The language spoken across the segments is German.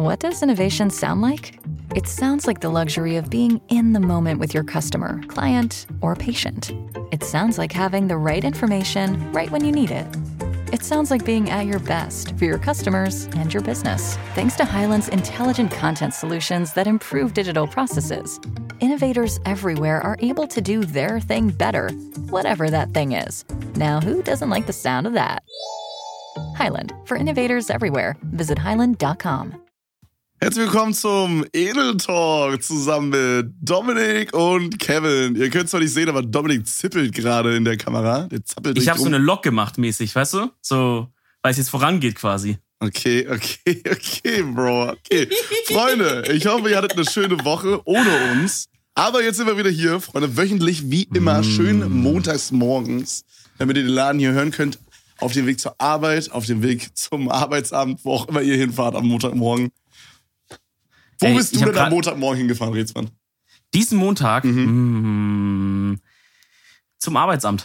What does innovation sound like? It sounds like the luxury of being in the moment with your customer, client, or patient. It sounds like having the right information right when you need it. It sounds like being at your best for your customers and your business. Thanks to Hyland's intelligent content solutions that improve digital processes, innovators everywhere are able to do their thing better, whatever that thing is. Now, who doesn't like the sound of that? Hyland, for innovators everywhere. Visit hyland.com. Herzlich willkommen zum Edel Talk zusammen mit Dominik und Kevin. Ihr könnt es zwar nicht sehen, aber Dominik zippelt gerade in der Kamera. Der zappelt ich habe so eine Lok gemacht mäßig, weißt du? So, weil es jetzt vorangeht quasi. Okay, Bro. Okay. Freunde, ich hoffe, ihr hattet eine schöne Woche ohne uns. Aber jetzt sind wir wieder hier, Freunde, wöchentlich wie immer, schön montags morgens, damit ihr den Laden hier hören könnt, auf dem Weg zur Arbeit, auf dem Weg zum Arbeitsamt, wo auch immer ihr hinfahrt am Montagmorgen. Wo bist du denn am Montagmorgen hingefahren, Rätsmann? Diesen Montag? Zum Arbeitsamt.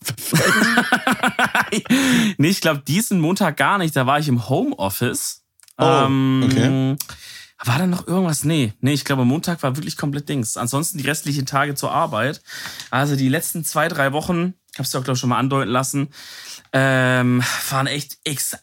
Nee, ich glaube, diesen Montag gar nicht. Da war ich im Homeoffice. Okay. War da noch irgendwas? Nee, ich glaube, Montag war wirklich komplett Dings. Ansonsten die restlichen Tage zur Arbeit. Also die letzten 2-3 Wochen, ich habe es ja auch, glaube ich, schon mal andeuten lassen, waren echt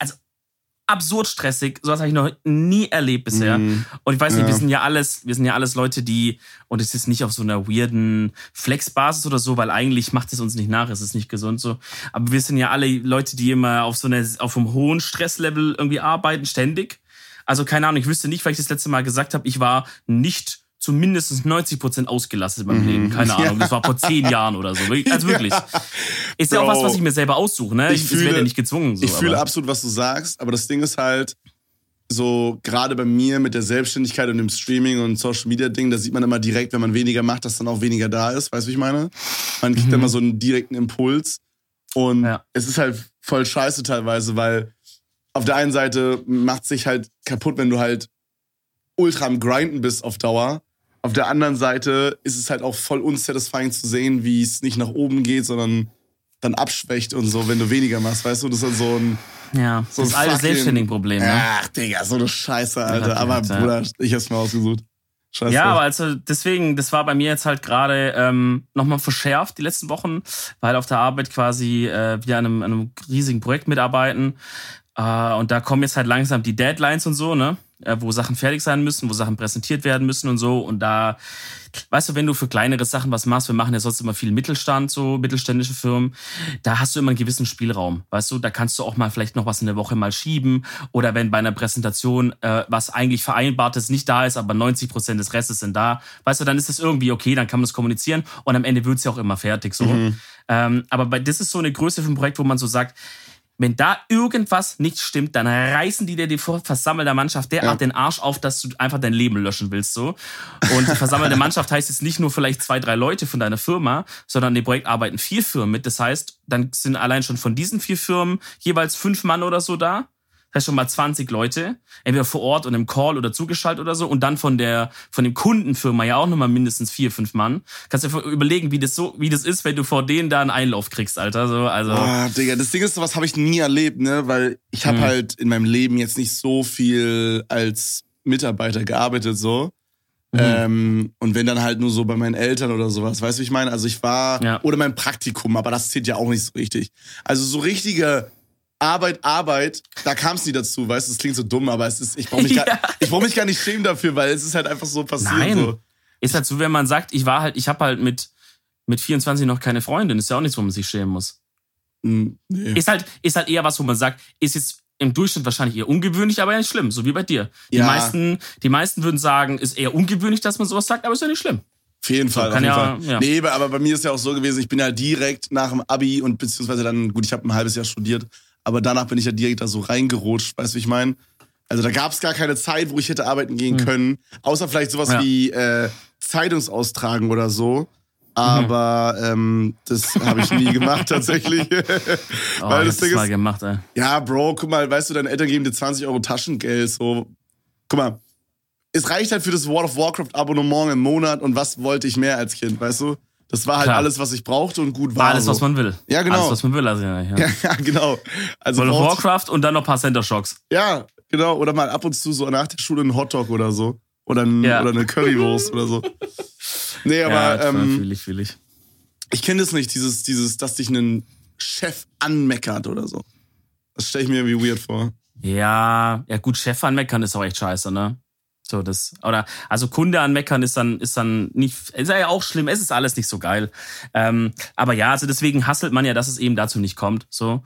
absurd stressig. Sowas habe ich noch nie erlebt bisher. Und ich weiß nicht, wir sind ja alles Leute, die, und es ist nicht auf so einer weirden Flexbasis oder so, weil eigentlich macht es uns nicht nach, es ist nicht gesund so. Aber wir sind ja alle Leute, die immer auf einem hohen Stresslevel irgendwie arbeiten, ständig. Also keine Ahnung, ich wüsste nicht, weil ich das letzte Mal gesagt habe, ich war nicht zu mindestens 90% ausgelastet in meinem Leben. Keine Ahnung, das war vor 10 Jahren oder so. Also wirklich. Ist ja auch was ich mir selber aussuche, ne? Ich werde ja nicht gezwungen. So, ich fühle absolut, was du sagst, aber das Ding ist halt, so gerade bei mir mit der Selbstständigkeit und dem Streaming und Social Media Ding, da sieht man immer direkt, wenn man weniger macht, dass dann auch weniger da ist. Weißt du, wie ich meine? Man kriegt immer so einen direkten Impuls. Und es ist halt voll scheiße teilweise, weil auf der einen Seite macht sich halt kaputt, wenn du halt ultra am Grinden bist auf Dauer. Auf der anderen Seite ist es halt auch voll unsatisfying zu sehen, wie es nicht nach oben geht, sondern dann abschwächt und so, wenn du weniger machst, weißt du? Das ist dann so ein... Ja, so das alte Selbstständigen-Problem, ne? Ach, Digga, so eine Scheiße, Alter. Aber Bruder, ich hab's mir ausgesucht. Scheiße. Ja, aber also deswegen, das war bei mir jetzt halt gerade nochmal verschärft die letzten Wochen, weil auf der Arbeit quasi wir an einem riesigen Projekt mitarbeiten. Und da kommen jetzt halt langsam die Deadlines und so, ne? Wo Sachen fertig sein müssen, wo Sachen präsentiert werden müssen und so. Und da, weißt du, wenn du für kleinere Sachen was machst, wir machen ja sonst immer viel Mittelstand, so mittelständische Firmen, da hast du immer einen gewissen Spielraum, weißt du? Da kannst du auch mal vielleicht noch was in der Woche mal schieben. Oder wenn bei einer Präsentation was eigentlich Vereinbartes nicht da ist, aber 90% des Restes sind da, weißt du, dann ist das irgendwie okay, dann kann man das kommunizieren und am Ende wird's ja auch immer fertig, so. Aber das ist so eine Größe für ein Projekt, wo man so sagt, wenn da irgendwas nicht stimmt, dann reißen die dir die versammelte Mannschaft derart den Arsch auf, dass du einfach dein Leben löschen willst. So. Und die versammelte Mannschaft heißt jetzt nicht nur vielleicht 2-3 Leute von deiner Firma, sondern an dem Projekt arbeiten 4 Firmen mit. Das heißt, dann sind allein schon von diesen 4 Firmen jeweils 5 Mann oder so da. Das heißt schon mal 20 Leute, entweder vor Ort und im Call oder zugeschaltet oder so. Und dann von dem Kundenfirma ja auch nochmal mindestens 4-5 Mann. Kannst du dir überlegen, wie das ist, wenn du vor denen da einen Einlauf kriegst, Alter. So, also. Digga, das Ding ist, sowas habe ich nie erlebt, ne? Weil ich habe halt in meinem Leben jetzt nicht so viel als Mitarbeiter gearbeitet, so. Und wenn dann halt nur so bei meinen Eltern oder sowas, weißt du, wie ich meine? Also ich war, oder mein Praktikum, aber das zählt ja auch nicht so richtig. Also so richtige Arbeit, da kam es nie dazu, weißt du, es klingt so dumm, aber es ist, ich brauche mich gar nicht schämen dafür, weil es ist halt einfach so passiert. Nein. So. Ist halt so, wenn man sagt, ich habe halt mit 24 noch keine Freundin, ist ja auch nichts, wo man sich schämen muss. Nee. Ist halt eher was, wo man sagt, ist jetzt im Durchschnitt wahrscheinlich eher ungewöhnlich, aber ja nicht schlimm, so wie bei dir. Die meisten würden sagen, ist eher ungewöhnlich, dass man sowas sagt, aber ist ja nicht schlimm. Auf jeden Fall. Ja. Nee, aber bei mir ist ja auch so gewesen, ich bin ja direkt nach dem Abi und beziehungsweise dann, gut, ich habe ein halbes Jahr studiert, aber danach bin ich ja direkt da so reingerutscht, weißt du, wie ich meine? Also da gab es gar keine Zeit, wo ich hätte arbeiten gehen können, außer vielleicht sowas wie Zeitungsaustragen oder so. Aber das habe ich nie gemacht tatsächlich. Weil das Ding ist, mal gemacht, ey. Ja, Bro, guck mal, weißt du, deine Eltern geben dir 20 € Taschengeld. So. Guck mal, es reicht halt für das World of Warcraft Abonnement im Monat und was wollte ich mehr als Kind, weißt du? Das war halt alles, was ich brauchte und gut war. Alles, so. Was man will. Ja, genau. Alles, was man will. Also, ja. Ja, genau. Also World of Warcraft und dann noch ein paar Center Shocks. Ja, Genau, oder mal ab und zu so nach der Schule einen Hotdog oder so. Oder eine Currywurst oder so. Nee, aber ja, fühl ich. Ich kenne das nicht, dieses, dass dich ein Chef anmeckert oder so. Das stelle ich mir irgendwie weird vor. Ja, gut, Chef anmeckern ist auch echt scheiße, ne? So, also Kunde anmeckern ist dann nicht, ist ja auch schlimm, es ist alles nicht so geil. Aber ja, also deswegen hasselt man ja, dass es eben dazu nicht kommt, so.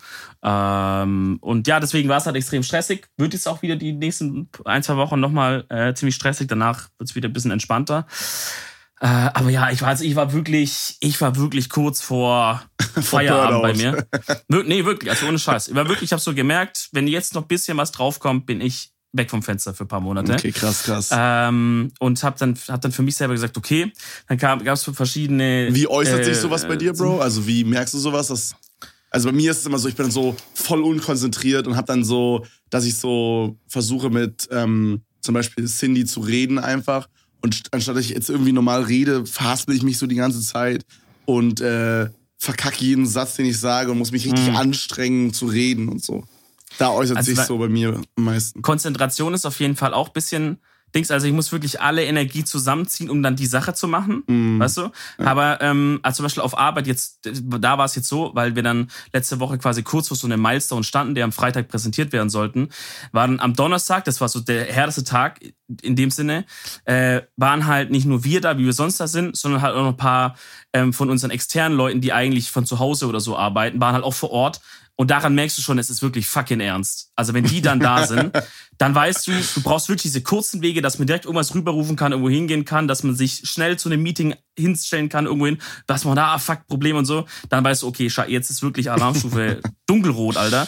Und ja, deswegen war es halt extrem stressig. Wird jetzt auch wieder die nächsten 1-2 Wochen nochmal ziemlich stressig, danach wird es wieder ein bisschen entspannter. Aber ja, ich war wirklich kurz vor Feierabend bei mir. Nee, wirklich, also ohne Scheiß. Ich habe so gemerkt, wenn jetzt noch ein bisschen was draufkommt, bin ich weg vom Fenster für ein paar Monate. Okay, krass. Und hab dann für mich selber gesagt, okay, dann gab es verschiedene... Wie äußert sich sowas bei dir, Bro? Also wie merkst du sowas? Also bei mir ist es immer so, ich bin dann so voll unkonzentriert und hab dann so, dass ich so versuche mit zum Beispiel Cindy zu reden einfach. Und anstatt dass ich jetzt irgendwie normal rede, verhaspel ich mich so die ganze Zeit und verkacke jeden Satz, den ich sage und muss mich richtig anstrengen zu reden und so. Da äußert sich so bei mir am meisten. Konzentration ist auf jeden Fall auch ein bisschen Dings. Also ich muss wirklich alle Energie zusammenziehen, um dann die Sache zu machen. Weißt du? Ja. Aber also zum Beispiel auf Arbeit jetzt, da war es jetzt so, weil wir dann letzte Woche quasi kurz vor so einem Milestone standen, der am Freitag präsentiert werden sollten, waren am Donnerstag, das war so der härteste Tag in dem Sinne, waren halt nicht nur wir da, wie wir sonst da sind, sondern halt auch noch ein paar von unseren externen Leuten, die eigentlich von zu Hause oder so arbeiten, waren halt auch vor Ort. Und daran merkst du schon, es ist wirklich fucking ernst. Also wenn die dann da sind, dann weißt du brauchst wirklich diese kurzen Wege, dass man direkt irgendwas rüberrufen kann, irgendwo hingehen kann, dass man sich schnell zu einem Meeting hinstellen kann, irgendwo hin, dass man da, fuck, Problem und so. Dann weißt du, okay, jetzt ist wirklich Alarmstufe dunkelrot, Alter.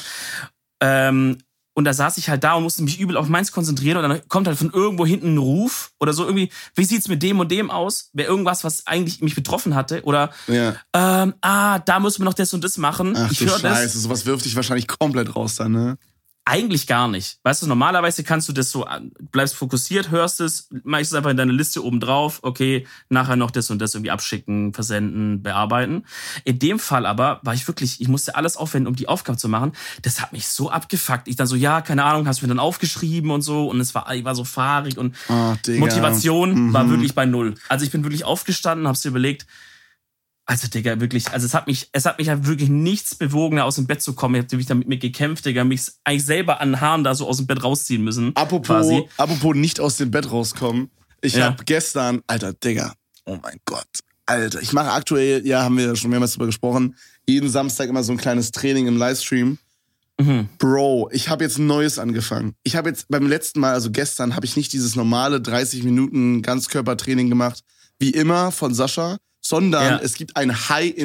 Und da saß ich halt da und musste mich übel auf meins konzentrieren und dann kommt halt von irgendwo hinten ein Ruf oder so irgendwie, wie sieht's mit dem und dem aus? Wäre irgendwas, was eigentlich mich betroffen hatte oder da müssen wir noch das und das machen. Ach du Scheiße, sowas wirft dich wahrscheinlich komplett raus dann, ne? Eigentlich gar nicht. Weißt du, normalerweise kannst du das so, bleibst fokussiert, hörst es, machst es einfach in deine Liste oben drauf, okay, nachher noch das und das irgendwie abschicken, versenden, bearbeiten. In dem Fall aber war ich musste alles aufwenden, um die Aufgabe zu machen. Das hat mich so abgefuckt. Ich dann so, ja, keine Ahnung, hast du mir dann aufgeschrieben und so und ich war so fahrig und Motivation war wirklich bei 0. Also ich bin wirklich aufgestanden, hab's dir überlegt, also, Digga, wirklich, also es hat mich halt wirklich nichts bewogen, aus dem Bett zu kommen. Ich hab wirklich mit mir gekämpft, Digga, mich eigentlich selber an Haaren da so aus dem Bett rausziehen müssen. Apropos nicht aus dem Bett rauskommen. Ich hab gestern, Alter, Digga, oh mein Gott, Alter, ich mache aktuell, haben wir schon mehrmals drüber gesprochen, jeden Samstag immer so ein kleines Training im Livestream. Bro, ich habe jetzt ein neues angefangen. Ich habe jetzt beim letzten Mal, also gestern, habe ich nicht dieses normale 30 Minuten Ganzkörpertraining gemacht, wie immer von Sascha, sondern es gibt ein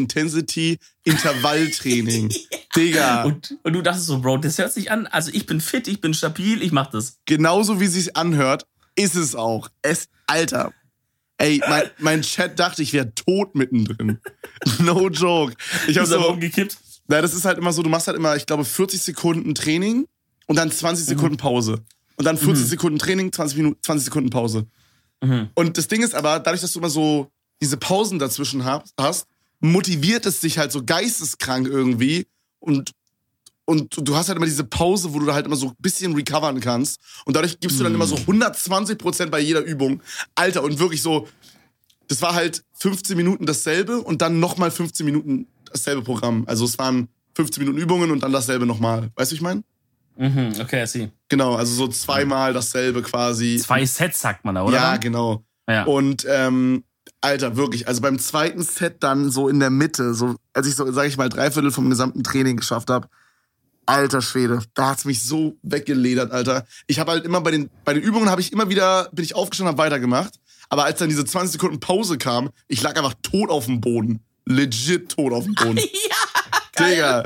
High-Intensity-Intervalltraining. Digga. Und du dachtest so, Bro, das hört sich an, also ich bin fit, ich bin stabil, ich mach das. Genauso wie es sich anhört, ist es auch. Alter. Ey, mein Chat dachte, ich wäre tot mittendrin. No joke. Ich hab so umgekippt. Na, das ist halt immer so, du machst halt immer, ich glaube, 40 Sekunden Training und dann 20 Sekunden Pause. Und dann 40 Sekunden Training, 20 Sekunden Pause. Und das Ding ist aber, dadurch, dass du immer so diese Pausen dazwischen hast, motiviert es dich halt so geisteskrank irgendwie und du hast halt immer diese Pause, wo du halt immer so ein bisschen recovern kannst und dadurch gibst du dann immer so 120% bei jeder Übung. Alter, und wirklich so, das war halt 15 Minuten dasselbe und dann nochmal 15 Minuten dasselbe Programm. Also es waren 15 Minuten Übungen und dann dasselbe nochmal. Weißt du, ich meine? Okay, I see. Genau, also so zweimal dasselbe quasi. 2 Sets sagt man da, oder? Ja, genau. Ja. Und Alter, wirklich, also beim zweiten Set dann so in der Mitte, so als ich so, sag ich mal, 3/4 vom gesamten Training geschafft habe, alter Schwede, da hat's mich so weggeledert, Alter. Ich habe halt immer bei den Übungen bin ich aufgestanden, habe weitergemacht, aber als dann diese 20 Sekunden Pause kam, ich lag einfach tot auf dem Boden. Legit tot auf dem Boden. Ja, Digga.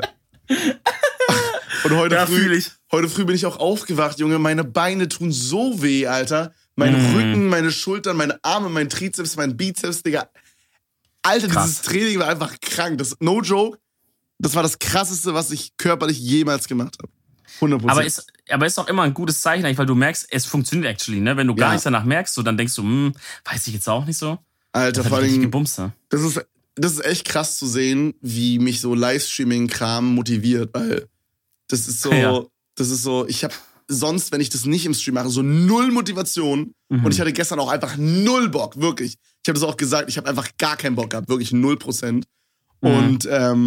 Und heute früh bin ich auch aufgewacht, Junge, meine Beine tun so weh, Alter. Mein Rücken, meine Schultern, meine Arme, mein Trizeps, mein Bizeps, Digga. Alter, krass. Dieses Training war einfach krank. Das, no joke, das war das Krasseste, was ich körperlich jemals gemacht habe. 100%. Aber ist auch immer ein gutes Zeichen, weil du merkst, es funktioniert actually, ne? Wenn du gar nichts danach merkst, so, dann denkst du, weiß ich jetzt auch nicht so. Alter, vor allem, gebumst, ne? Das ist echt krass zu sehen, wie mich so Livestreaming-Kram motiviert, weil das ist so, sonst, wenn ich das nicht im Stream mache, so null Motivation. Und ich hatte gestern auch einfach null Bock, wirklich. Ich habe das auch gesagt, ich habe einfach gar keinen Bock gehabt, wirklich 0%. Und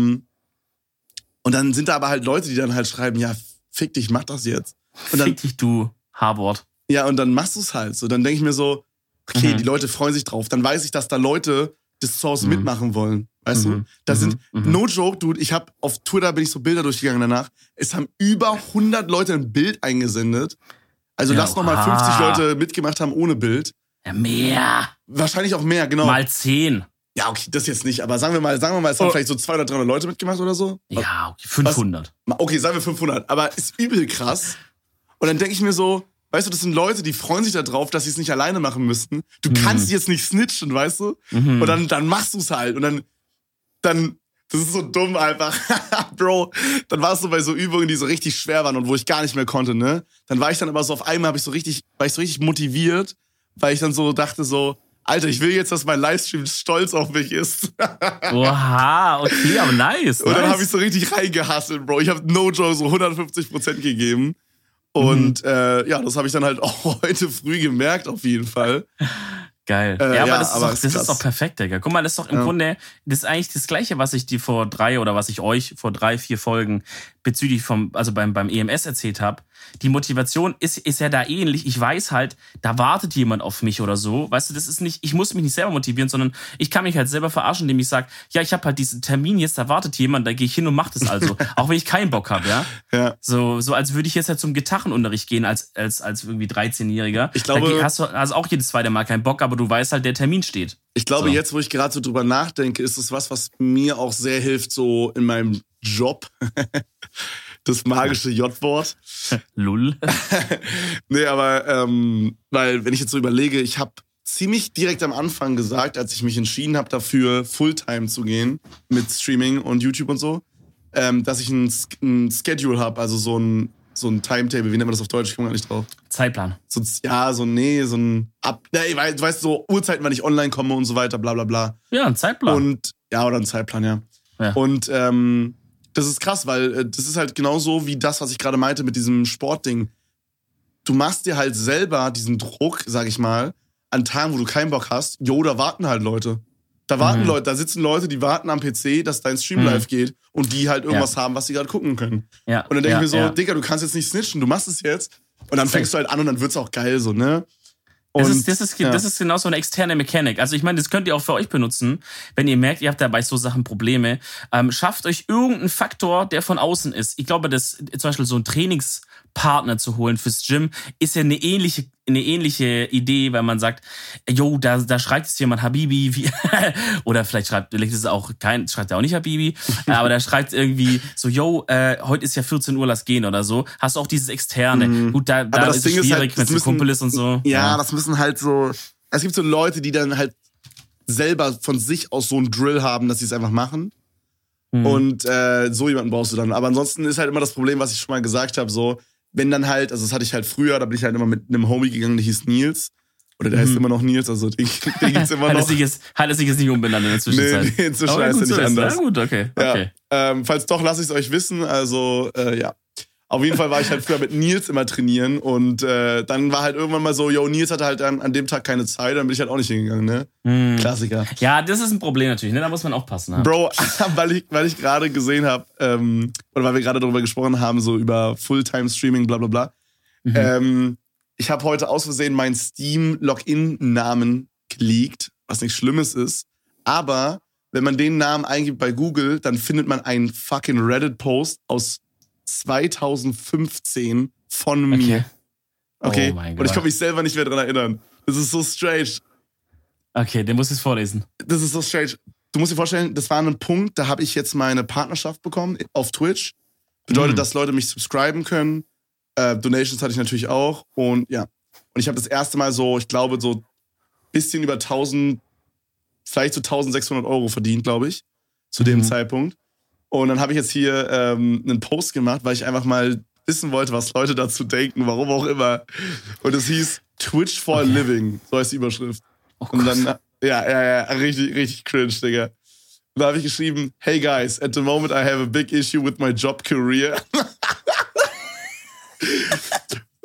dann sind da aber halt Leute, die dann halt schreiben, ja, fick dich, mach das jetzt. Und dann, fick dich, du H-Wort. Ja, und dann machst du es halt so. Dann denke ich mir so, okay, die Leute freuen sich drauf. Dann weiß ich, dass da Leute das zu Hause mitmachen wollen. Weißt du? Da sind, no joke, dude, ich habe auf Twitter, bin ich so Bilder durchgegangen danach. Es haben über 100 Leute ein Bild eingesendet. Also lass noch mal 50 Leute mitgemacht haben ohne Bild. Ja, mehr. Wahrscheinlich auch mehr, genau. Mal 10. Ja, okay, das jetzt nicht. Aber sagen wir mal, es haben vielleicht so 200 oder 300 Leute mitgemacht oder so. Ja, okay, 500. Okay, sagen wir 500. Aber ist übel krass. Und dann denke ich mir so, weißt du, das sind Leute, die freuen sich darauf, dass sie es nicht alleine machen müssten. Du kannst jetzt nicht snitchen, weißt du? Und dann machst du es halt. Und dann, das ist so dumm einfach. Bro, dann warst du bei so Übungen, die so richtig schwer waren und wo ich gar nicht mehr konnte, ne? Dann war ich dann aber so auf einmal, war ich so richtig motiviert, weil ich dann so dachte so, Alter, ich will jetzt, dass mein Livestream stolz auf mich ist. Oha, okay, aber nice. Und dann habe ich so richtig reingehasselt, Bro. Ich habe no joke so 150% gegeben. Und das habe ich dann halt auch heute früh gemerkt, auf jeden Fall. Geil. Ja, aber das ist doch perfekt, Digga. Guck mal, das ist doch im Grunde, das ist eigentlich das Gleiche, was ich dir was ich euch vor 3-4 Folgen bezüglich beim EMS erzählt habe. Die Motivation ist ja da ähnlich. Ich weiß halt, da wartet jemand auf mich oder so. Weißt du, das ist nicht, ich muss mich nicht selber motivieren, sondern ich kann mich halt selber verarschen, indem ich sage, ja, ich habe halt diesen Termin jetzt, da wartet jemand, da gehe ich hin und mach das also. Auch wenn ich keinen Bock habe, ja. Ja. So als würde ich jetzt halt zum Gitarrenunterricht gehen als irgendwie 13-Jähriger. Ich glaube, da hast du auch jedes zweite Mal keinen Bock, aber du weißt halt, der Termin steht. Ich glaube, jetzt, wo ich gerade so drüber nachdenke, ist es was mir auch sehr hilft, so in meinem Job. Das magische J-Wort. Lull. Nee, aber weil, wenn ich jetzt so überlege, ich habe ziemlich direkt am Anfang gesagt, als ich mich entschieden habe, dafür Fulltime zu gehen mit Streaming und YouTube und so, dass ich ein Schedule habe, also so ein Timetable, wie nennt man das auf Deutsch? Ich komme gar nicht drauf. Zeitplan. Du weißt, so Uhrzeiten, wann ich online komme und so weiter, bla bla bla. Ja, ein Zeitplan. Oder ein Zeitplan, ja. Und das ist krass, weil das ist halt genauso wie das, was ich gerade meinte mit diesem Sportding. Du machst dir halt selber diesen Druck, sag ich mal, an Tagen, wo du keinen Bock hast. Da warten halt Leute. Da sitzen Leute, die warten am PC, dass dein Stream live geht und die halt irgendwas haben, was sie gerade gucken können. Ja. Und dann denke ich mir so, Digga, du kannst jetzt nicht snitchen, du machst es jetzt. Und dann fängst du halt an und dann wird's auch geil, so, ne? Und, das ist genau so eine externe Mechanik. Also ich meine, das könnt ihr auch für euch benutzen, wenn ihr merkt, ihr habt da bei so Sachen Probleme. Schafft euch irgendeinen Faktor, der von außen ist. Ich glaube, dass zum Beispiel so ein Trainingspartner zu holen fürs Gym ist ja eine ähnliche Idee, weil man sagt, da schreibt jetzt jemand Habibi, oder vielleicht schreibt er auch nicht Habibi, aber da schreibt irgendwie so, heute ist ja 14 Uhr, lass gehen oder so. Hast du auch dieses Externe. Gut, da ist es schwierig, wenn es ein Kumpel ist und so. Ja, das müssen halt so, es gibt so Leute, die dann halt selber von sich aus so einen Drill haben, dass sie es einfach machen. Und so jemanden brauchst du dann. Aber ansonsten ist halt immer das Problem, was ich schon mal gesagt habe, so, wenn dann halt, also das hatte ich halt früher, da bin ich halt immer mit einem Homie gegangen, der hieß Nils. Oder der heißt immer noch Nils, also den gibt's immer noch. Hat er sich jetzt nicht umbenannt in der Zwischenzeit? Nee, inzwischen heißt er nicht anders. Ja, gut, okay. Ja. Falls doch, lasse ich es euch wissen. Also, ja. Auf jeden Fall war ich halt früher mit Nils immer trainieren und dann war halt irgendwann mal so, Nils hatte halt an dem Tag keine Zeit, dann bin ich halt auch nicht hingegangen, ne? Klassiker. Ja, das ist ein Problem natürlich, ne? Da muss man aufpassen. Ne? Bro, weil ich gerade gesehen habe, oder weil wir gerade darüber gesprochen haben, so über Fulltime-Streaming, bla bla bla. Ich habe heute aus Versehen meinen Steam-Login-Namen geleakt, was nichts Schlimmes ist, aber wenn man den Namen eingibt bei Google, dann findet man einen fucking Reddit-Post aus 2015 von mir. Okay. Oh mein Gott. Und ich kann mich selber nicht mehr dran erinnern. Das ist so strange. Okay, den musst du vorlesen. Das ist so strange. Du musst dir vorstellen, das war ein Punkt, da habe ich jetzt meine Partnerschaft bekommen auf Twitch. Bedeutet, dass Leute mich subscriben können. Donations hatte ich natürlich auch. Und ja. Und ich habe das erste Mal so, ich glaube, so ein bisschen über 1000, vielleicht so 1600 Euro verdient, glaube ich. Zu dem Zeitpunkt. Und dann habe ich jetzt hier einen Post gemacht, weil ich einfach mal wissen wollte, was Leute dazu denken, warum auch immer. Und es hieß Twitch for a Living, so heißt die Überschrift. Oh, und dann, ja, richtig, richtig cringe, Digga. Und da habe ich geschrieben, hey guys, at the moment I have a big issue with my job career.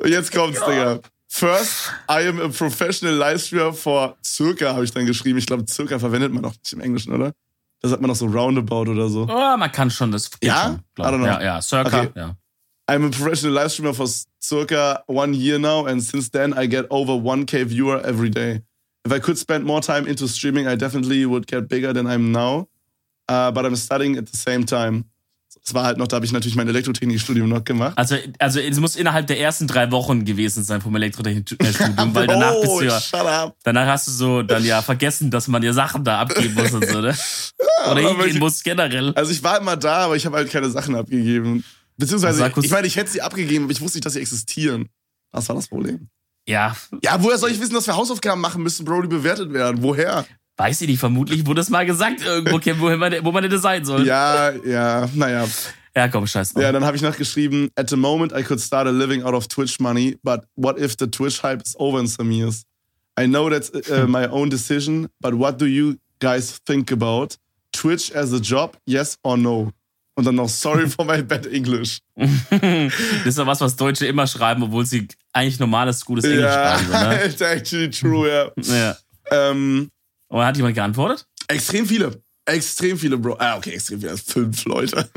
Und jetzt kommt's, Digga. First, I am a professional Livestreamer for circa, habe ich dann geschrieben. Ich glaube, circa verwendet man doch nicht im Englischen, oder? Da sagt man doch so roundabout oder so. Oh, man kann schon, das geht ja? schon. I don't know. Ja, circa, okay. ja. I'm a professional Livestreamer for circa 1 year now, and since then I get over 1K viewer every day. If I could spend more time into streaming, I definitely would get bigger than I'm now. But I'm studying at the same time. Das war halt noch, da habe ich natürlich mein Elektrotechnikstudium noch gemacht. Also es muss innerhalb der ersten 3 Wochen gewesen sein vom Elektrotechnikstudium, weil danach bist du ja, danach hast du so dann ja vergessen, dass man dir Sachen da abgeben muss und so, ne? Oder hingehen muss generell. Also ich war immer da, aber ich habe halt keine Sachen abgegeben. Beziehungsweise, ich meine, ich hätte sie abgegeben, aber ich wusste nicht, dass sie existieren. Das war das Problem. Ja. Ja, woher soll ich wissen, dass wir Hausaufgaben machen müssen, Bro, die bewertet werden? Woher? Weiß ich nicht, vermutlich wurde es mal gesagt irgendwo, wo man hätte sein soll. Ja, naja. Ja, komm, scheiß drauf. Ja, dann habe ich noch geschrieben, at the moment I could start a living out of Twitch money, but what if the Twitch hype is over in some years? I know that's my own decision, but what do you guys think about Twitch as a job, yes or no? Und dann noch sorry for my bad English. Das ist ja was Deutsche immer schreiben, obwohl sie eigentlich normales, gutes Englisch schreiben. Ne? It's actually true, ja. Und hat jemand geantwortet? Extrem viele, Bro. Okay, extrem viele. 5 Leute.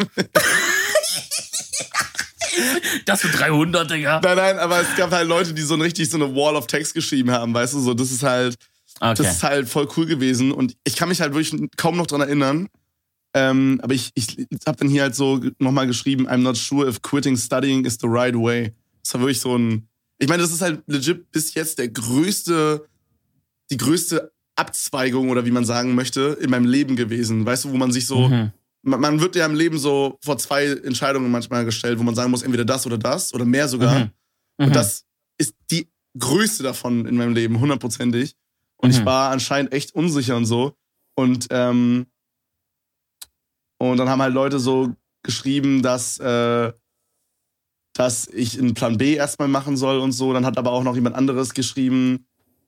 Das für 300, Digga. Nein, aber es gab halt Leute, die so eine Wall of Text geschrieben haben, weißt du, so, das ist halt voll cool gewesen und ich kann mich halt wirklich kaum noch dran erinnern, aber ich habe dann hier halt so nochmal geschrieben, I'm not sure if quitting studying is the right way. Das war wirklich so ich meine, das ist halt legit bis jetzt die größte Abzweigung oder wie man sagen möchte, in meinem Leben gewesen. Weißt du, wo man sich so, man wird ja im Leben so vor 2 Entscheidungen manchmal gestellt, wo man sagen muss, entweder das oder mehr sogar. Und das ist die größte davon in meinem Leben, 100%ig. Und ich war anscheinend echt unsicher und so. Und dann haben halt Leute so geschrieben, dass ich einen Plan B erstmal machen soll und so. Dann hat aber auch noch jemand anderes geschrieben,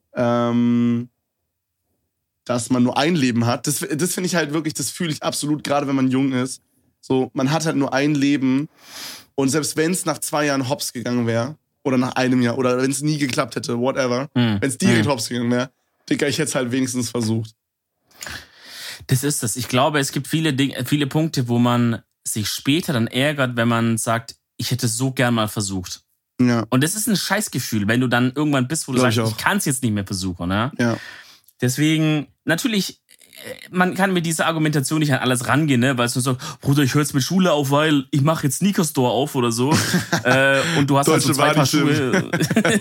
dass man nur ein Leben hat. Das finde ich halt wirklich, das fühle ich absolut, gerade wenn man jung ist. So, man hat halt nur ein Leben und selbst wenn es nach 2 Jahren hops gegangen wäre oder nach einem Jahr oder wenn es nie geklappt hätte, whatever, wenn es direkt hops gegangen wäre, Digga, ich hätte es halt wenigstens versucht. Das ist das. Ich glaube, es gibt viele Punkte, wo man sich später dann ärgert, wenn man sagt, ich hätte so gern mal versucht. Ja. Und das ist ein Scheißgefühl, wenn du dann irgendwann bist, wo du sagst, ich kann es jetzt nicht mehr versuchen. Ne? Ja. Deswegen, natürlich, man kann mit dieser Argumentation nicht an alles rangehen, ne? Weil es nur so, Bruder, ich höre jetzt mit Schule auf, weil ich mache jetzt Sneaker Store auf oder so. Und du hast halt so 2 Paar Schuhe.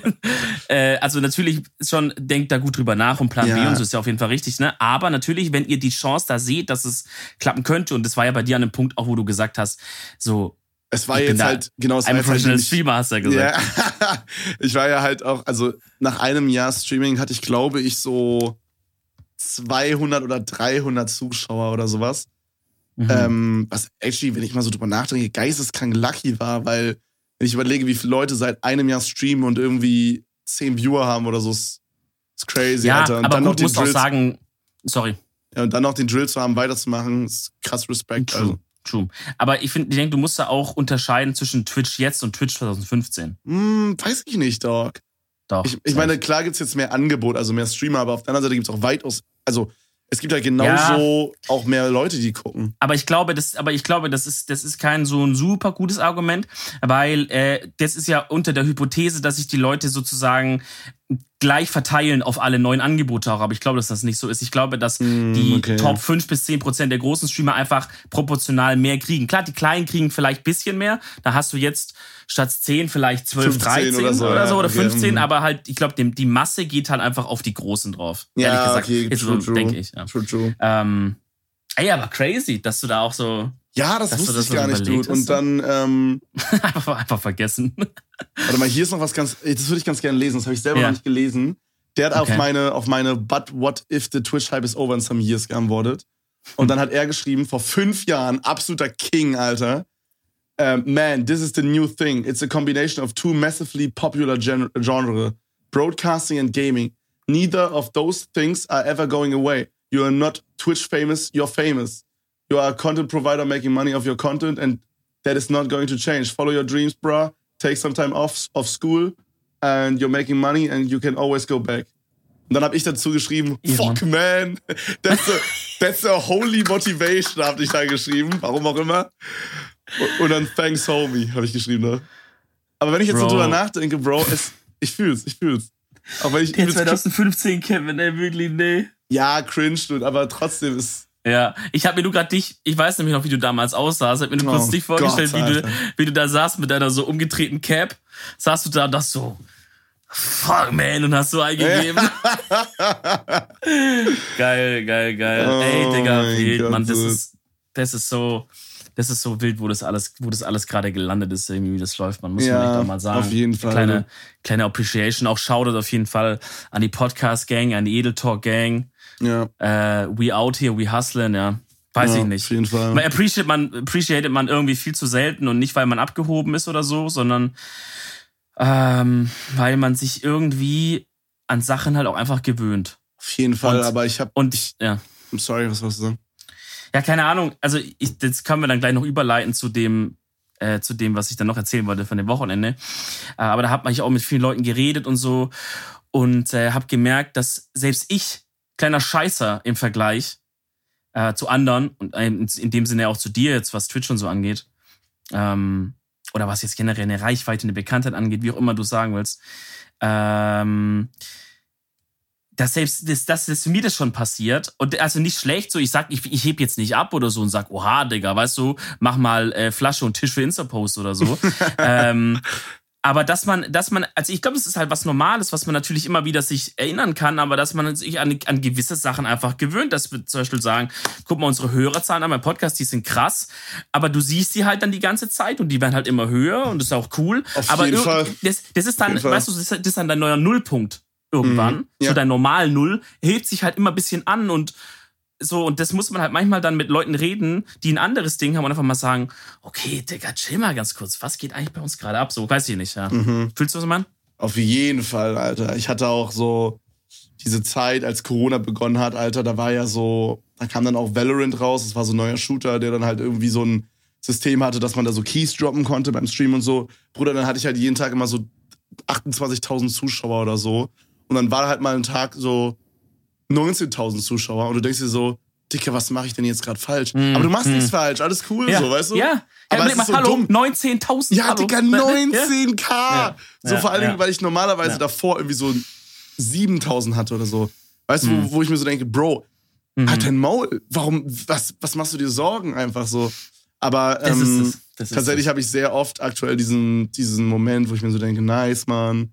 Also natürlich schon, denkt da gut drüber nach und Plan B und so ist ja auf jeden Fall richtig, ne? Aber natürlich, wenn ihr die Chance da seht, dass es klappen könnte, und das war ja bei dir an einem Punkt auch, wo du gesagt hast, so, es war jetzt halt, genau, ein Professional Streamer, hast du ja gesagt. Ja. Ich war ja halt auch, also nach einem Jahr Streaming hatte ich, glaube ich, so 200 oder 300 Zuschauer oder sowas. Was actually, wenn ich mal so drüber nachdenke, geisteskrank lucky war, weil wenn ich überlege, wie viele Leute seit einem Jahr streamen und irgendwie 10 Viewer haben oder so, ist crazy, Alter. Und aber dann gut, noch den musst auch sagen, sorry. Ja, und dann noch den Drill zu haben, weiterzumachen, ist krass Respekt. True. Aber ich denke, du musst da auch unterscheiden zwischen Twitch jetzt und Twitch 2015. Weiß ich nicht, Dog. Doch. Ich meine, klar gibt's jetzt mehr Angebot, also mehr Streamer, aber auf der anderen Seite gibt's auch weitaus, also es gibt ja genauso auch mehr Leute, die gucken. Aber ich glaube, das ist kein so ein super gutes Argument, weil das ist ja unter der Hypothese, dass sich die Leute sozusagen gleich verteilen auf alle neuen Angebote auch. Aber ich glaube, dass das nicht so ist. Ich glaube, dass die Top 5-10% der großen Streamer einfach proportional mehr kriegen. Klar, die Kleinen kriegen vielleicht ein bisschen mehr. Da hast du jetzt statt 10 vielleicht 12, 13 oder so oder 15. Aber halt, ich glaube, die Masse geht halt einfach auf die Großen drauf. Ja, ehrlich gesagt. okay, true. Denke ich. Ja. True. Ey, aber crazy, dass du da auch so... Ja, das wusste ich gar nicht, Dude. Und dann... einfach vergessen. Warte mal, hier ist noch was das würde ich ganz gerne lesen, das habe ich selber noch nicht gelesen. Der hat auf meine But what if the Twitch hype is over in some years geantwortet. Und dann hat er geschrieben, vor 5 Jahren, absoluter King, Alter. Man, this is the new thing. It's a combination of 2 massively popular genre, broadcasting and gaming. Neither of those things are ever going away. You are not Twitch famous, you're famous. You are a content provider making money off your content and that is not going to change. Follow your dreams, bruh. Take some time off school. and you're making money and you can always go back. Und dann habe ich dazu geschrieben, fuck man, that's a holy motivation, habe ich da geschrieben, warum auch immer. Und dann thanks homie, habe ich geschrieben. Ne? Aber wenn ich jetzt so drüber nachdenke, Bro, ich fühl's. Auch wenn ich der 2015 Kevin, ey, wirklich, nee. Ja, cringe, aber trotzdem ist... Ja, ich habe mir nur gerade dich, ich weiß nämlich noch, wie du damals aussahst, hab mir nur kurz dich vorgestellt, wie du da saßt mit deiner so umgedrehten Cap, saßt du da und dachtest so, fuck man, und hast so eingegeben. Geil. Ey, Digga, wild, Mann, das ist so wild, wo das alles gerade gelandet ist, irgendwie, wie das läuft. Man muss man echt auch mal sagen. Auf jeden Fall. Kleine Appreciation. Auch Shoutout auf jeden Fall an die Podcast-Gang, an die Edel Talk-Gang. Ja. We out here, we hustling, ja. Weiß ich nicht. Auf jeden Fall. Man appreciated man irgendwie viel zu selten und nicht, weil man abgehoben ist oder so, sondern weil man sich irgendwie an Sachen halt auch einfach gewöhnt. Auf jeden Fall, aber ja. Sorry, was wolltest du sagen? Ja, keine Ahnung. Also das können wir dann gleich noch überleiten zu dem, was ich dann noch erzählen wollte von dem Wochenende. Aber da habe ich auch mit vielen Leuten geredet und so und habe gemerkt, dass selbst ich, kleiner Scheißer im Vergleich zu anderen und in dem Sinne auch zu dir jetzt, was Twitch und so angeht, oder was jetzt generell eine Reichweite, eine Bekanntheit angeht, wie auch immer du sagen willst, dass selbst dass mir das schon passiert und also nicht schlecht, so ich heb jetzt nicht ab oder so und sag, oha, Digga, weißt du, mach mal Flasche und Tisch für Insta-Post oder so. Aber dass man, also ich glaube, es ist halt was Normales, was man natürlich immer wieder sich erinnern kann, aber dass man sich an gewisse Sachen einfach gewöhnt, dass wir zum Beispiel sagen, guck mal, unsere Hörerzahlen an meinem Podcast, die sind krass, aber du siehst die halt dann die ganze Zeit und die werden halt immer höher und das ist auch cool. Auf jeden Fall. Das ist dann, weißt du, das ist dann dein neuer Nullpunkt irgendwann. So dein normal Null hebt sich halt immer ein bisschen an und so, und das muss man halt manchmal dann mit Leuten reden, die ein anderes Ding haben und einfach mal sagen, okay, Digga, chill mal ganz kurz, was geht eigentlich bei uns gerade ab? So, weiß ich nicht, ja. Fühlst du das, Mann? Auf jeden Fall, Alter. Ich hatte auch so diese Zeit, als Corona begonnen hat, Alter, da kam dann auch Valorant raus, das war so ein neuer Shooter, der dann halt irgendwie so ein System hatte, dass man da so Keys droppen konnte beim Stream und so. Bruder, dann hatte ich halt jeden Tag immer so 28.000 Zuschauer oder so. Und dann war halt mal ein Tag so 19.000 Zuschauer und du denkst dir so, Dicke, was mache ich denn jetzt gerade falsch? Aber du machst nichts falsch, alles cool, so, weißt du? Ja, aber es ist so hallo, dumm. 19.000. Ja, hallo. Digga, 19k. Ja. So vor allen Dingen, ja. weil ich normalerweise davor irgendwie so 7.000 hatte oder so. Weißt du, wo ich mir so denke, Bro, halt dein Maul. Warum, was machst du dir Sorgen einfach so? Aber tatsächlich habe ich sehr oft aktuell diesen Moment, wo ich mir so denke, nice, Mann.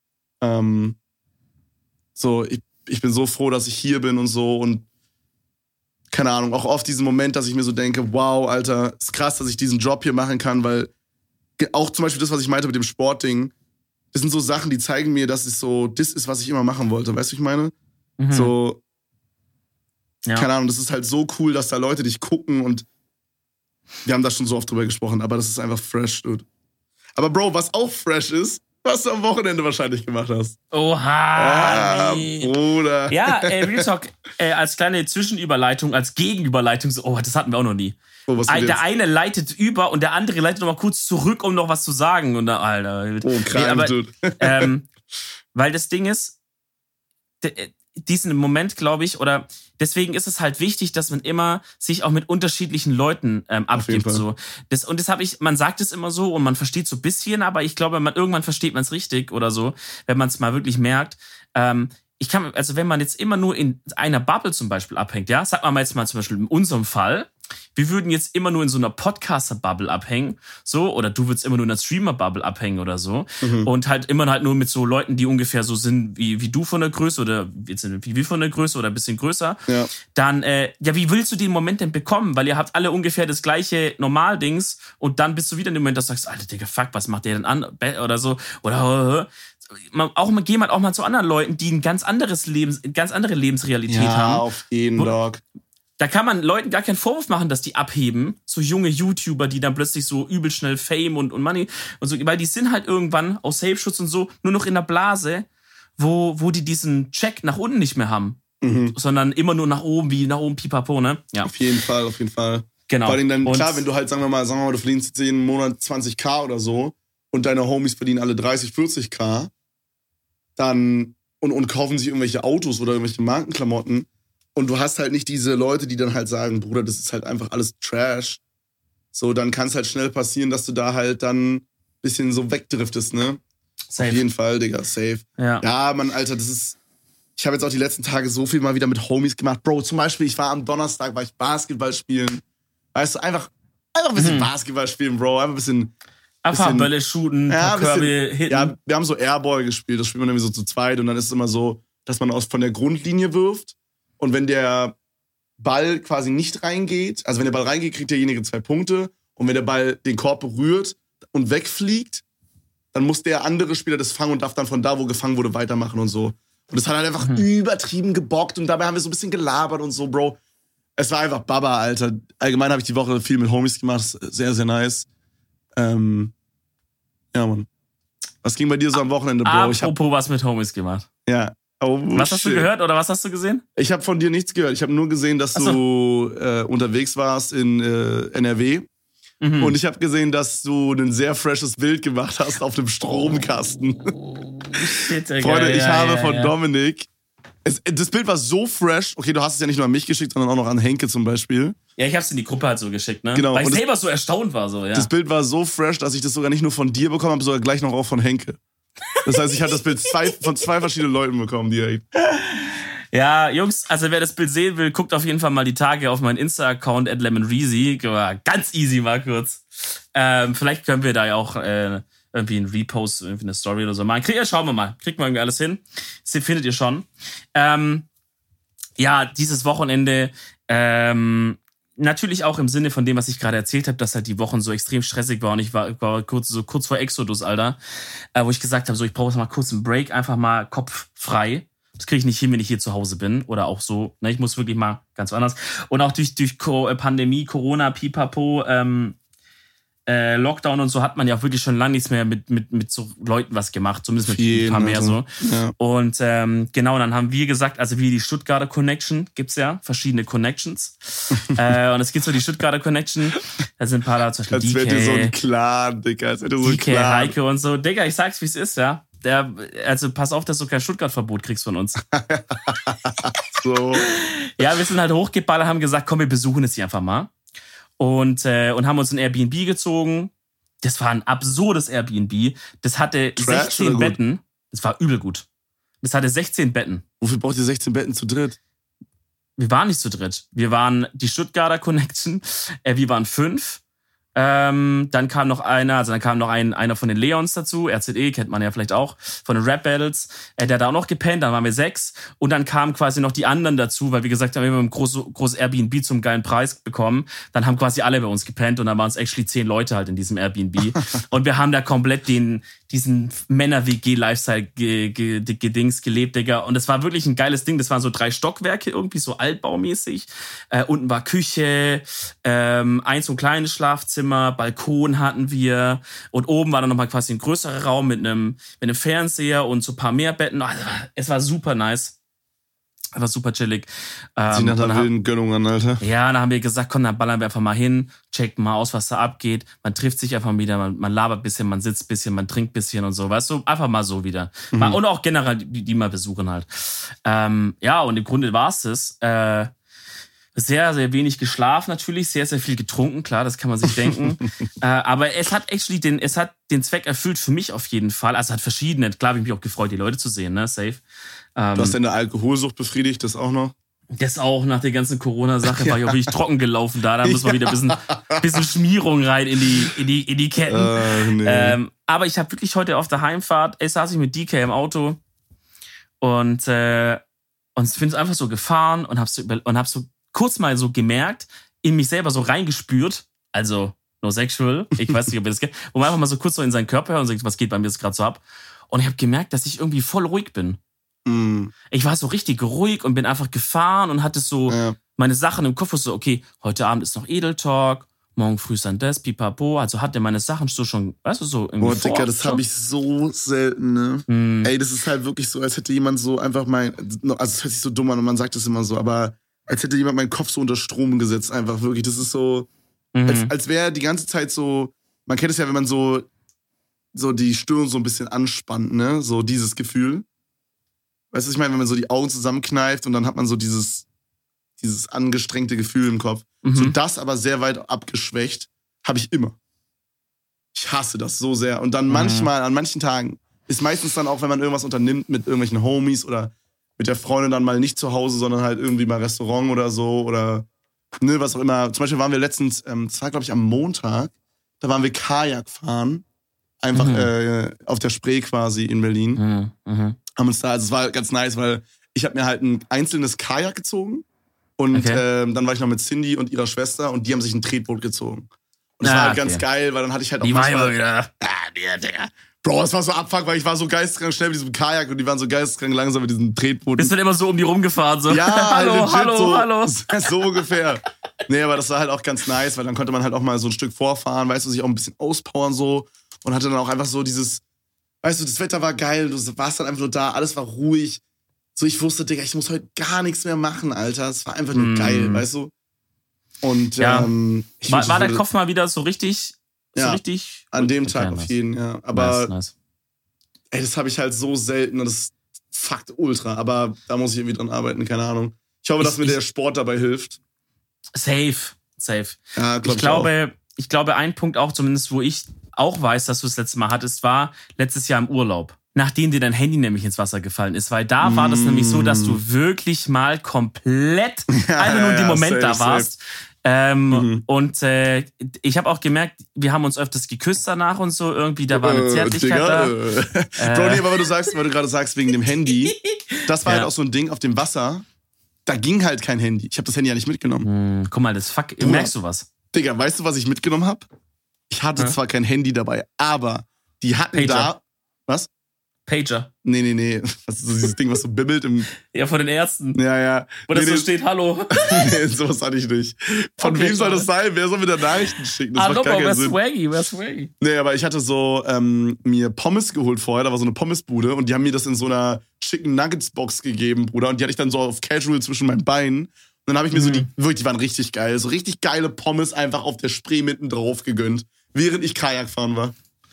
So, ich bin so froh, dass ich hier bin und so und keine Ahnung, auch oft diesen Moment, dass ich mir so denke, wow, Alter, ist krass, dass ich diesen Job hier machen kann, weil auch zum Beispiel das, was ich meinte mit dem Sportding, das sind so Sachen, die zeigen mir, dass es so, das ist, was ich immer machen wollte, weißt du, ich meine? So, keine Ahnung, das ist halt so cool, dass da Leute dich gucken und wir haben da schon so oft drüber gesprochen, aber das ist einfach fresh, dude. Aber Bro, was auch fresh ist, was du am Wochenende wahrscheinlich gemacht hast. Oha. Bruder. Ja, Real Talk, als kleine Zwischenüberleitung, als Gegenüberleitung, so, das hatten wir auch noch nie. Der eine leitet über und der andere leitet noch mal kurz zurück, um noch was zu sagen. Und da, Alter. Krank, dude. Weil das Ding ist, diesen Moment, glaube ich, oder deswegen ist es halt wichtig, dass man immer sich auch mit unterschiedlichen Leuten abgibt. So. Man sagt es immer so und man versteht so ein bisschen, aber ich glaube, irgendwann versteht man es richtig oder so, wenn man es mal wirklich merkt. Wenn man jetzt immer nur in einer Bubble zum Beispiel abhängt, ja, sagen wir mal jetzt mal zum Beispiel in unserem Fall, wir würden jetzt immer nur in so einer Podcaster-Bubble abhängen, so, oder du würdest immer nur in einer Streamer-Bubble abhängen oder so, und halt immer halt nur mit so Leuten, die ungefähr so sind wie du von der Größe oder wie wir von der Größe oder ein bisschen größer, dann, wie willst du den Moment denn bekommen? Weil ihr habt alle ungefähr das gleiche Normaldings und dann bist du wieder in dem Moment, dass du sagst, Alter, Digga, fuck, was macht der denn an? Oder so, oder man geht halt auch mal zu anderen Leuten, die ein ganz andere Lebensrealität haben. Ja, auf jeden Dog. Da kann man Leuten gar keinen Vorwurf machen, dass die abheben. So junge YouTuber, die dann plötzlich so übel schnell Fame und Money und so, weil die sind halt irgendwann aus Safe-Schutz und so nur noch in der Blase, wo die diesen Check nach unten nicht mehr haben. Sondern immer nur nach oben, pipapo, ne? Ja. Auf jeden Fall. Genau. Vor allem dann, klar, wenn du halt, sagen wir mal, du verdienst jetzt jeden Monat 20k oder so und deine Homies verdienen alle 30, 40k, dann und kaufen sich irgendwelche Autos oder irgendwelche Markenklamotten und du hast halt nicht diese Leute, die dann halt sagen, Bruder, das ist halt einfach alles Trash. So, dann kann es halt schnell passieren, dass du da halt dann ein bisschen so wegdriftest, ne? Safe. Auf jeden Fall, Digga, safe. Ja, Mann, Alter, ich habe jetzt auch die letzten Tage so viel mal wieder mit Homies gemacht. Bro, zum Beispiel, ich war am Donnerstag, war ich Basketball spielen. Weißt du, einfach ein bisschen Basketball spielen, Bro. Einfach Bälle shooten, Körbe hitten. Ja, wir haben so Airball gespielt. Das spielt man irgendwie so zu zweit. Und dann ist es immer so, dass man von der Grundlinie wirft. Und wenn der Ball quasi nicht reingeht, also wenn der Ball reingeht, kriegt derjenige 2 Punkte. Und wenn der Ball den Korb berührt und wegfliegt, dann muss der andere Spieler das fangen und darf dann von da, wo gefangen wurde, weitermachen und so. Und es hat halt einfach übertrieben gebockt. Und dabei haben wir so ein bisschen gelabert und so, Bro. Es war einfach Baba, Alter. Allgemein habe ich die Woche viel mit Homies gemacht. Sehr, sehr nice. Ja, Mann. Was ging bei dir so am Wochenende, Bro? Apropos was mit Homies gemacht. Ja. Oh, was hast du gehört oder was hast du gesehen? Ich habe von dir nichts gehört. Ich habe nur gesehen, dass du unterwegs warst in NRW. Und ich habe gesehen, dass du ein sehr freshes Bild gemacht hast auf dem Stromkasten. Shit, Freunde, ich habe von Dominik... Das Bild war so fresh. Okay, du hast es ja nicht nur an mich geschickt, sondern auch noch an Henke zum Beispiel. Ja, ich hab's in die Gruppe halt so geschickt, ne? Genau. Weil ich selber so erstaunt war, so, ja. Das Bild war so fresh, dass ich das sogar nicht nur von dir bekommen habe, sondern gleich noch auch von Henke. Das heißt, ich habe das Bild von 2 verschiedenen Leuten bekommen direkt. Ja, Jungs, also wer das Bild sehen will, guckt auf jeden Fall mal die Tage auf meinen Insta-Account @lemonreezy. Ganz easy mal kurz. Vielleicht können wir da ja auch irgendwie einen Repost, irgendwie eine Story oder so machen. Schauen wir mal. Kriegt man irgendwie alles hin. Das findet ihr schon. Ja, dieses Wochenende, natürlich auch im Sinne von dem, was ich gerade erzählt habe, dass halt die Wochen so extrem stressig waren. Und ich war kurz vor Exodus, Alter, wo ich gesagt habe, so ich brauche mal kurz einen Break, einfach mal Kopf frei. Das kriege ich nicht hin, wenn ich hier zu Hause bin oder auch so. Ne, ich muss wirklich mal ganz anders. Und auch durch Pandemie, Corona, Pipapo, Lockdown und so hat man ja auch wirklich schon lange nichts mehr mit so Leuten was gemacht, zumindest mit ein paar mehr so. Ja. Und genau, dann haben wir gesagt, also wie die Stuttgarter Connection, gibt's ja verschiedene Connections. Und es gibt so die Stuttgarter Connection, da sind ein paar da, zum Beispiel DK. Als wäre so ein Clan, Digga, als wäre so ein DK, Clan. Heike und so. Digga, ich sag's, wie es ist, ja. Also pass auf, dass du kein Stuttgart-Verbot kriegst von uns. So. Ja, wir sind halt hochgeballert, haben gesagt, komm, wir besuchen es hier einfach mal. Und haben uns ein Airbnb gezogen. Das war ein absurdes Airbnb. Das hatte 16 Betten. Das war übel gut. Das hatte 16 Betten. Wofür braucht ihr 16 Betten zu dritt? Wir waren nicht zu dritt. Wir waren die Stuttgarter Connection. Wir waren 5. Dann kam noch einer von den Leons dazu. RZE kennt man ja vielleicht auch. Von den Rap Battles. Der hat auch noch gepennt. Dann waren wir 6. Und dann kamen quasi noch die anderen dazu, weil wir gesagt haben, wir haben ein großes Airbnb zum geilen Preis bekommen. Dann haben quasi alle bei uns gepennt. Und dann waren es actually 10 Leute halt in diesem Airbnb. Und wir haben da komplett diesen Männer-WG-Lifestyle gedings gelebt, Digga. Und es war wirklich ein geiles Ding. Das waren so 3 Stockwerke, irgendwie so altbaumäßig. Unten war Küche, ein so ein kleines Schlafzimmer, Balkon hatten wir. Und oben war dann nochmal quasi ein größerer Raum mit einem Fernseher und so ein paar mehr Betten. Also, es war super nice. War super chillig. Sie nach der wilden Gönnung an, Alter. Ja, dann haben wir gesagt, komm, dann ballern wir einfach mal hin, checken mal aus, was da abgeht. Man trifft sich einfach wieder, man labert ein bisschen, man sitzt ein bisschen, man trinkt ein bisschen und so, weißt du? Einfach mal so wieder. Und auch generell die mal besuchen halt. Ja, und im Grunde war es das. Sehr, sehr wenig geschlafen natürlich, sehr, sehr viel getrunken, klar, das kann man sich denken. Aber es hat den Zweck erfüllt für mich auf jeden Fall. Also es hat verschiedene, klar habe ich mich auch gefreut, die Leute zu sehen, ne, safe. Du hast deine Alkoholsucht befriedigt, das auch noch? Das auch, nach der ganzen Corona-Sache war ich auch richtig trocken gelaufen da muss man wieder ein bisschen Schmierung rein in die Ketten. Nee. Aber ich habe wirklich heute auf der Heimfahrt, saß ich mit DK im Auto und bin so einfach so gefahren und hab so kurz mal so gemerkt, in mich selber so reingespürt, also no sexual, ich weiß nicht, ob ihr das kennt, wo man einfach mal so kurz so in seinen Körper hört und sagt, was geht bei mir jetzt gerade so ab? Und ich habe gemerkt, dass ich irgendwie voll ruhig bin. Ich war so richtig ruhig und bin einfach gefahren und hatte so meine Sachen im Kopf, so, okay, heute Abend ist noch Edeltalk, morgen früh ist dann das, pipapo, also hatte meine Sachen so schon, weißt du, so irgendwie Boah, Digga, das habe ich so selten, ne? Ey, das ist halt wirklich so, als hätte jemand so einfach also es hört sich so dumm an und man sagt das immer so, aber als hätte jemand meinen Kopf so unter Strom gesetzt, einfach wirklich. Das ist so, als wäre die ganze Zeit so, man kennt es ja, wenn man so die Stirn so ein bisschen anspannt, ne? So dieses Gefühl. Weißt du, ich meine, wenn man so die Augen zusammenkneift und dann hat man so dieses angestrengte Gefühl im Kopf. So das aber sehr weit abgeschwächt, habe ich immer. Ich hasse das so sehr. Und dann manchmal, an manchen Tagen, ist meistens dann auch, wenn man irgendwas unternimmt mit irgendwelchen Homies oder mit der Freundin dann mal nicht zu Hause, sondern halt irgendwie mal Restaurant oder so oder ne, was auch immer. Zum Beispiel waren wir letztens, das war glaube ich am Montag, da waren wir Kajak fahren. Einfach auf der Spree quasi in Berlin. Haben uns da, also es war ganz nice, weil ich habe mir halt ein einzelnes Kajak gezogen und dann war ich noch mit Cindy und ihrer Schwester und die haben sich ein Tretboot gezogen. Und das war halt ganz geil, weil dann hatte ich halt auch manchmal... Digga. Bro, es war so Abfuck, weil ich war so geisteskrank schnell mit diesem Kajak und die waren so geisteskrank langsam mit diesem Tretboot. Bist du dann immer so um die rumgefahren? So. Ja, hallo, hallo. So ungefähr. Nee, aber das war halt auch ganz nice, weil dann konnte man halt auch mal so ein Stück vorfahren, weißt du, sich auch ein bisschen auspowern so. Und hatte dann auch einfach so dieses, weißt du, das Wetter war geil, du warst dann einfach nur da, alles war ruhig. So, ich wusste, Digga, ich muss heute gar nichts mehr machen, Alter. Es war einfach nur geil, weißt du? Und ja. War der Kopf mal wieder so richtig? Ja, richtig an dem Tag auf jeden, ja. Aber nice. Ey, das habe ich halt so selten und das fuckt ultra. Aber da muss ich irgendwie dran arbeiten, keine Ahnung. Ich hoffe, dass mir der Sport dabei hilft. Safe. Ja, ich glaube, ein Punkt auch zumindest, wo ich auch weiß, dass du das letzte Mal hattest, war letztes Jahr im Urlaub. Nachdem dir dein Handy nämlich ins Wasser gefallen ist. Weil da war das nämlich so, dass du wirklich mal komplett einfach nur in dem Moment da warst. Und ich habe auch gemerkt, wir haben uns öfters geküsst danach und so. Irgendwie, da war eine Zärtlichkeit da. Bro, nee, aber weil du gerade sagst, wegen dem Handy, das war halt auch so ein Ding auf dem Wasser. Da ging halt kein Handy. Ich habe das Handy ja nicht mitgenommen. Guck mal, merkst du was? Digga, weißt du, was ich mitgenommen habe? Ich hatte zwar kein Handy dabei, aber die hatten Pager. da... Was? Pager. Nee. Das ist so dieses Ding, was so bibbelt im... Ja, von den Ärzten. Ja. Wo das so steht, hallo. Nee, sowas hatte ich nicht. Von wem soll das sein? Wer soll mir da Nachrichten schicken? Das macht gar keinen Sinn. Wer swaggy. Nee, aber ich hatte so mir Pommes geholt vorher. Da war so eine Pommesbude und die haben mir das in so einer Chicken Nuggets Box gegeben, Bruder. Und die hatte ich dann so auf Casual zwischen meinen Beinen. Und dann habe ich mir so die waren richtig geil. So richtig geile Pommes einfach auf der Spree mitten drauf gegönnt. Während ich Kajak fahren war.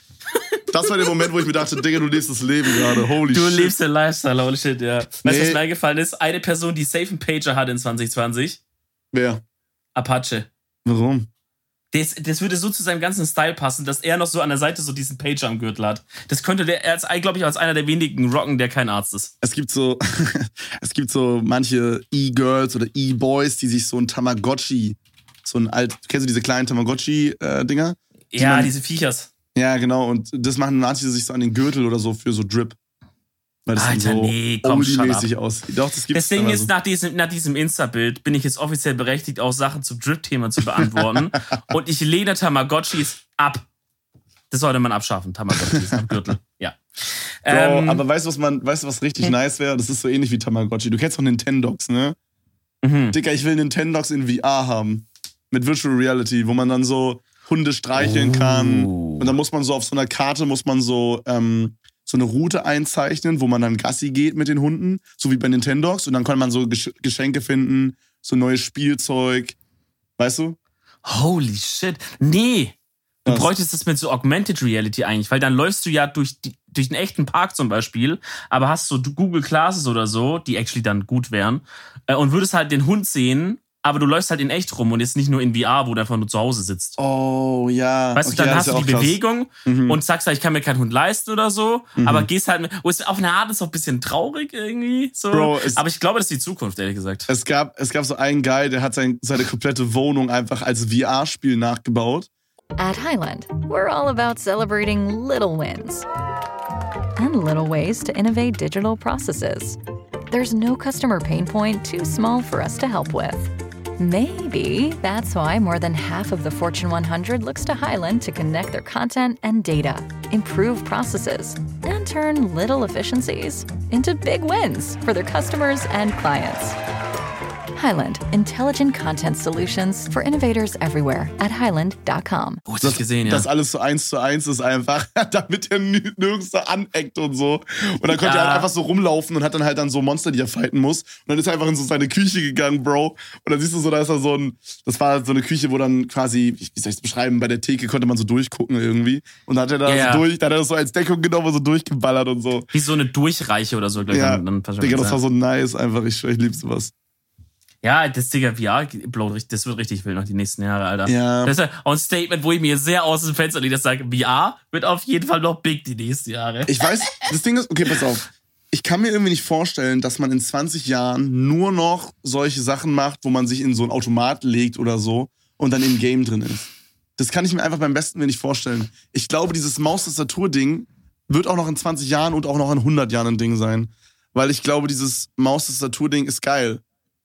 Das war der Moment, wo ich mir dachte, Digga, du lebst das Leben gerade. Holy shit. Du lebst den Lifestyle, holy shit, ja. Weißt du, was mir eingefallen ist? Eine Person, die safe einen Pager hat in 2020. Wer? Apache. Warum? Das würde so zu seinem ganzen Style passen, dass er noch so an der Seite so diesen Pager am Gürtel hat. Das könnte er, glaube ich, als einer der wenigen rocken, der kein Arzt ist. Es gibt so manche E-Girls oder E-Boys, die sich so ein Tamagotchi, kennst du diese kleinen Tamagotchi-Dinger? Ja, diese Viechers. Ja, genau. Und das machen manche sich so an den Gürtel oder so für so Drip. Weil das Alter, so oldie-mäßig aussieht. Doch, das gibt's. Das Ding ist, nach diesem Insta-Bild bin ich jetzt offiziell berechtigt, auch Sachen zum Drip-Thema zu beantworten. Und ich lehne Tamagotchis ab. Das sollte man abschaffen, Tamagotchis am Gürtel. Ja. Bro, aber weißt du, was richtig nice wäre? Das ist so ähnlich wie Tamagotchi. Du kennst doch Nintendogs, ne? Digga, ich will Nintendogs in VR haben. Mit Virtual Reality, wo man dann so Hunde streicheln kann. Und dann muss man so auf so einer Karte so eine Route einzeichnen, wo man dann Gassi geht mit den Hunden, so wie bei Nintendogs. Und dann kann man so Geschenke finden, so neues Spielzeug. Weißt du? Holy shit. Nee. Du bräuchtest das mit so Augmented Reality eigentlich, weil dann läufst du ja durch einen echten Park zum Beispiel, aber hast so Google Glasses oder so, die actually dann gut wären, und würdest halt den Hund sehen, aber du läufst halt in echt rum und jetzt nicht nur in VR, wo du einfach nur zu Hause sitzt. Oh, ja. Weißt du, dann hast du die Bewegung und sagst, ich kann mir keinen Hund leisten oder so, aber gehst halt mit, auf eine Art ist auch ein bisschen traurig irgendwie, so. Bro, aber ich glaube, das ist die Zukunft, ehrlich gesagt. Es gab so einen Guy, der hat seine komplette Wohnung einfach als VR-Spiel nachgebaut. At Highland, we're all about celebrating little wins and little ways to innovate digital processes. There's no customer pain point too small for us to help with. Maybe that's why more than half of the Fortune 100 looks to Highland to connect their content and data, improve processes, and turn little efficiencies into big wins for their customers and clients. Highland, intelligent content solutions for innovators everywhere at highland.com. Oh, das hab ich gesehen, ja. Das alles so 1:1 ist einfach, damit er nirgends so aneckt und so. Und dann konnte er halt einfach so rumlaufen und hat dann halt so Monster, die er fighten muss. Und dann ist er einfach in so seine Küche gegangen, Bro. Und dann siehst du so, da ist er das war so eine Küche, wo dann quasi, wie soll ich es beschreiben, bei der Theke konnte man so durchgucken irgendwie. Und dann hat er da da hat er das so als Deckung genommen und so durchgeballert und so. Wie so eine Durchreiche oder so, glaube ich. Ja, Digga, das war so nice einfach. Ich lieb sowas. Ja, das Digga, VR, das wird richtig wild noch die nächsten Jahre, Alter. Ja. Das ist auch ein Statement, wo ich mir sehr aus dem Fenster lege, das sage, VR wird auf jeden Fall noch big die nächsten Jahre. Ich weiß, das Ding ist, okay, pass auf. Ich kann mir irgendwie nicht vorstellen, dass man in 20 Jahren nur noch solche Sachen macht, wo man sich in so ein Automat legt oder so und dann im Game drin ist. Das kann ich mir einfach beim besten Willen nicht vorstellen. Ich glaube, dieses Maus-Tastatur-Ding wird auch noch in 20 Jahren und auch noch in 100 Jahren ein Ding sein. Weil ich glaube, dieses Maus-Tastatur-Ding ist geil.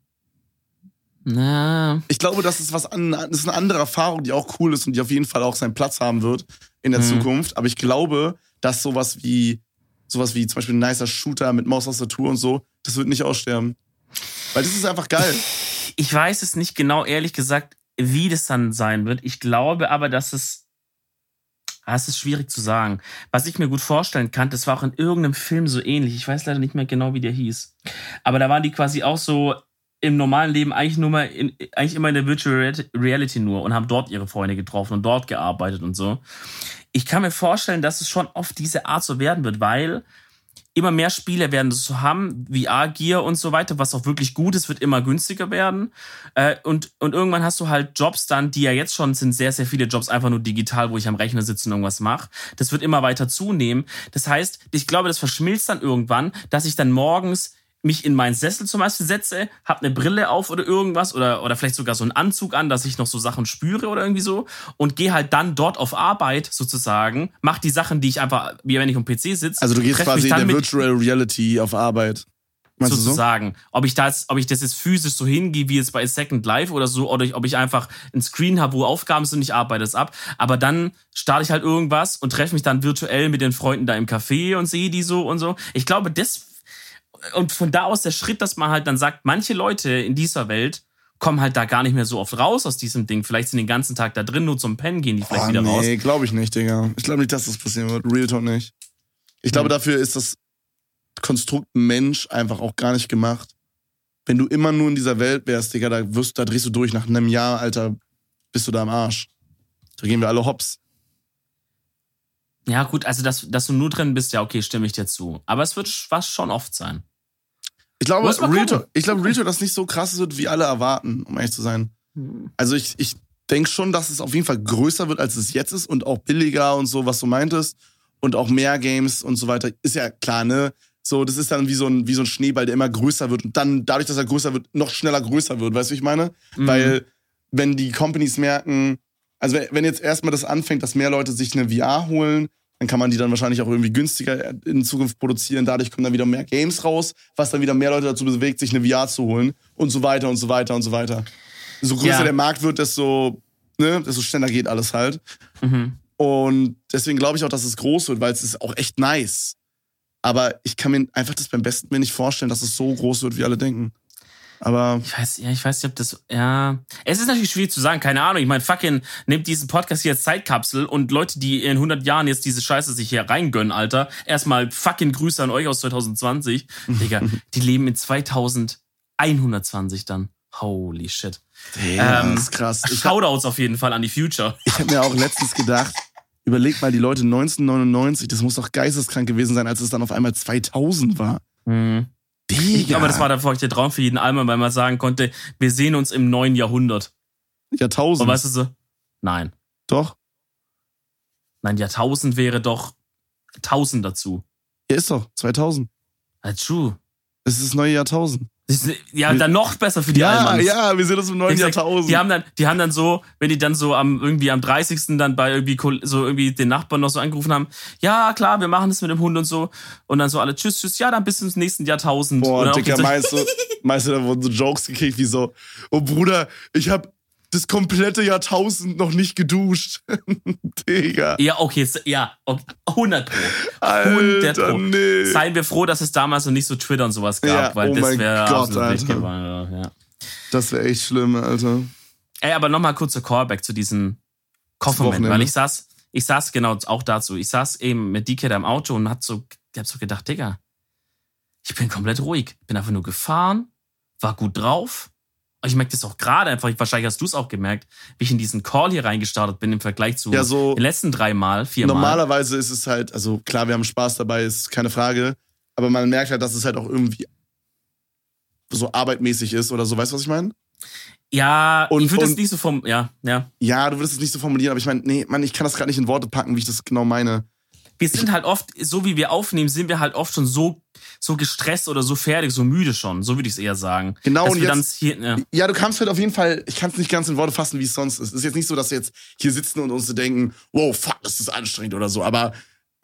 Na. Ich glaube, das ist das ist eine andere Erfahrung, die auch cool ist und die auf jeden Fall auch seinen Platz haben wird in der Zukunft. Aber ich glaube, dass sowas wie zum Beispiel ein nicer Shooter mit Maustastatur und so, das wird nicht aussterben. Weil das ist einfach geil. Ich weiß es nicht genau, ehrlich gesagt, wie das dann sein wird. Ich glaube aber, dass es ist schwierig zu sagen. Was ich mir gut vorstellen kann, das war auch in irgendeinem Film so ähnlich. Ich weiß leider nicht mehr genau, wie der hieß. Aber da waren die quasi auch so im normalen Leben eigentlich immer in der Virtual Reality nur und haben dort ihre Freunde getroffen und dort gearbeitet und so. Ich kann mir vorstellen, dass es schon auf diese Art so werden wird, weil immer mehr Spiele werden das so haben, VR-Gear und so weiter, was auch wirklich gut ist, wird immer günstiger werden. Und irgendwann hast du halt Jobs dann, die ja jetzt schon sind, sehr, sehr viele Jobs einfach nur digital, wo ich am Rechner sitze und irgendwas mache. Das wird immer weiter zunehmen. Das heißt, ich glaube, das verschmilzt dann irgendwann, dass ich dann morgens mich in meinen Sessel zum Beispiel setze, hab eine Brille auf oder irgendwas oder vielleicht sogar so einen Anzug an, dass ich noch so Sachen spüre oder irgendwie so und gehe halt dann dort auf Arbeit sozusagen, mach die Sachen, die ich einfach, wie wenn ich am PC sitze. Also du gehst quasi in der Virtual Reality auf Arbeit. Meinst sozusagen. Du so? Ob ich das jetzt physisch so hingehe, wie jetzt bei Second Life oder so, oder ob ich einfach einen Screen habe, wo Aufgaben sind und ich arbeite es ab. Aber dann starte ich halt irgendwas und treffe mich dann virtuell mit den Freunden da im Café und sehe die so und so. Ich glaube, und von da aus der Schritt, dass man halt dann sagt, manche Leute in dieser Welt kommen halt da gar nicht mehr so oft raus aus diesem Ding. Vielleicht sind den ganzen Tag da drin, nur zum Pennen gehen die vielleicht wieder raus. Nee, glaube ich nicht, Digga. Ich glaube nicht, dass das passieren wird. Real Talk nicht. Ich glaube, dafür ist das Konstrukt Mensch einfach auch gar nicht gemacht. Wenn du immer nur in dieser Welt wärst, Digga, da drehst du durch. Nach einem Jahr, Alter, bist du da am Arsch. Da gehen wir alle hops. Ja, gut, also dass du nur drin bist, ja, okay, stimme ich dir zu. Aber es wird schon oft sein. Ich glaube, Real Talk, das nicht so krass wird, wie alle erwarten, um ehrlich zu sein. Also ich denke schon, dass es auf jeden Fall größer wird, als es jetzt ist und auch billiger und so, was du meintest. Und auch mehr Games und so weiter. Ist ja klar, ne? So, das ist dann wie so ein Schneeball, der immer größer wird und dann, dadurch, dass er größer wird, noch schneller größer wird. Weißt du, wie ich meine? Weil, wenn die Companies merken, also wenn jetzt erstmal das anfängt, dass mehr Leute sich eine VR holen, dann kann man die dann wahrscheinlich auch irgendwie günstiger in Zukunft produzieren. Dadurch kommen dann wieder mehr Games raus, was dann wieder mehr Leute dazu bewegt, sich eine VR zu holen und so weiter und so weiter und so weiter. So größer der Markt wird, desto schneller geht alles halt. Und deswegen glaube ich auch, dass es groß wird, weil es ist auch echt nice. Aber ich kann mir einfach das beim besten nicht vorstellen, dass es so groß wird, wie alle denken. Aber ich weiß nicht, ob das, es ist natürlich schwierig zu sagen, keine Ahnung. Ich meine, fucking, nehmt diesen Podcast hier als Zeitkapsel und Leute, die in 100 Jahren jetzt diese Scheiße sich hier reingönnen, Alter, erstmal fucking Grüße an euch aus 2020. Digga, die leben in 2120 dann. Holy shit. Das ist krass. Shoutouts auf jeden Fall an die Future. Ich habe mir auch letztens gedacht, überleg mal, die Leute 1999, das muss doch geisteskrank gewesen sein, als es dann auf einmal 2000 war. Digga. Aber das war davor der Traum für jeden Alman, weil man sagen konnte, wir sehen uns im neuen Jahrhundert. Jahrtausend. Und weißt du so? Nein. Doch. Nein, Jahrtausend wäre doch 1000 dazu. Ja, ist doch. 2000. True. Es ist das neue Jahrtausend. Ja, dann noch besser für die Almans. Ja, wir sehen uns im neuen Jahrtausend. Die haben dann so, wenn die dann so am 30. dann bei irgendwie den Nachbarn noch so angerufen haben, ja, klar, wir machen das mit dem Hund und so. Und dann so alle, tschüss, ja, dann bis ins nächsten Jahrtausend. Boah, Dicker, meinst du, da wurden so Jokes gekriegt wie so, oh Bruder, ich hab das komplette Jahrtausend noch nicht geduscht. Digga. Ja, okay, 100 Pro. 100 Pro. Nee. Seien wir froh, dass es damals noch nicht so Twitter und sowas gab, weil das wäre absolut wichtig geworden. Ja. Das wäre echt schlimm, Alter. Ey, aber nochmal kurzer Callback zu diesem Koffermoment, weil ich saß genau auch dazu. Ich saß eben mit DK da im Auto und hab so gedacht, Digga, ich bin komplett ruhig. Bin einfach nur gefahren, war gut drauf. Und ich merke das auch gerade einfach, wahrscheinlich hast du es auch gemerkt, wie ich in diesen Call hier reingestartet bin im Vergleich zu den letzten 4 Mal. Normalerweise ist es halt, also klar, wir haben Spaß dabei, ist keine Frage. Aber man merkt halt, dass es halt auch irgendwie so arbeitmäßig ist oder so. Weißt du, was ich meine? Ja, ich würde es nicht so Ja, du würdest es nicht so formulieren, aber ich meine, nee, Mann, ich kann das gerade nicht in Worte packen, wie ich das genau meine. Wir sind halt oft, so wie wir aufnehmen, sind wir halt oft schon so gestresst oder so fertig, so müde schon. So würde ich es eher sagen. Genau, dass und wir jetzt, ja, du kannst halt auf jeden Fall, ich kann es nicht ganz in Worte fassen, wie es sonst ist. Es ist jetzt nicht so, dass wir jetzt hier sitzen und uns so denken, wow, fuck, das ist anstrengend oder so, aber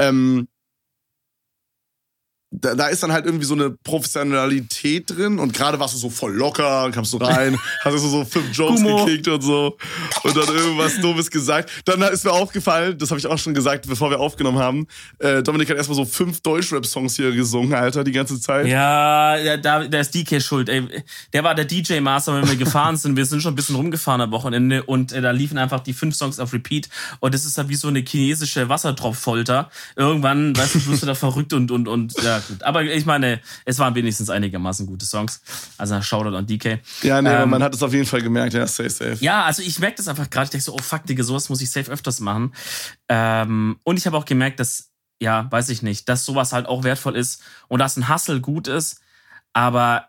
da ist dann halt irgendwie so eine Professionalität drin und gerade warst du so voll locker, kamst du rein, hast du so 5 Jokes gekickt und so und dann irgendwas Doofes gesagt. Dann ist mir aufgefallen, das habe ich auch schon gesagt, bevor wir aufgenommen haben, Dominik hat erstmal so 5 Deutschrap-Songs hier gesungen, Alter, die ganze Zeit. Ja, da ist DK schuld, ey. Der war der DJ-Master, wenn wir gefahren sind. Wir sind schon ein bisschen rumgefahren am Wochenende und da liefen einfach die 5 Songs auf Repeat und das ist halt wie so eine chinesische Wassertropffolter. Irgendwann, weißt du, wirst du da verrückt und ja, gut. Aber ich meine, es waren wenigstens einigermaßen gute Songs. Also Shoutout an DK. Ja, nee, man hat es auf jeden Fall gemerkt, ja, safe. Ja, also ich merke das einfach gerade. Ich denke so, oh fuck, Digga, sowas muss ich safe öfters machen. Und ich habe auch gemerkt, dass, ja, weiß ich nicht, dass sowas halt auch wertvoll ist und dass ein Hustle gut ist, aber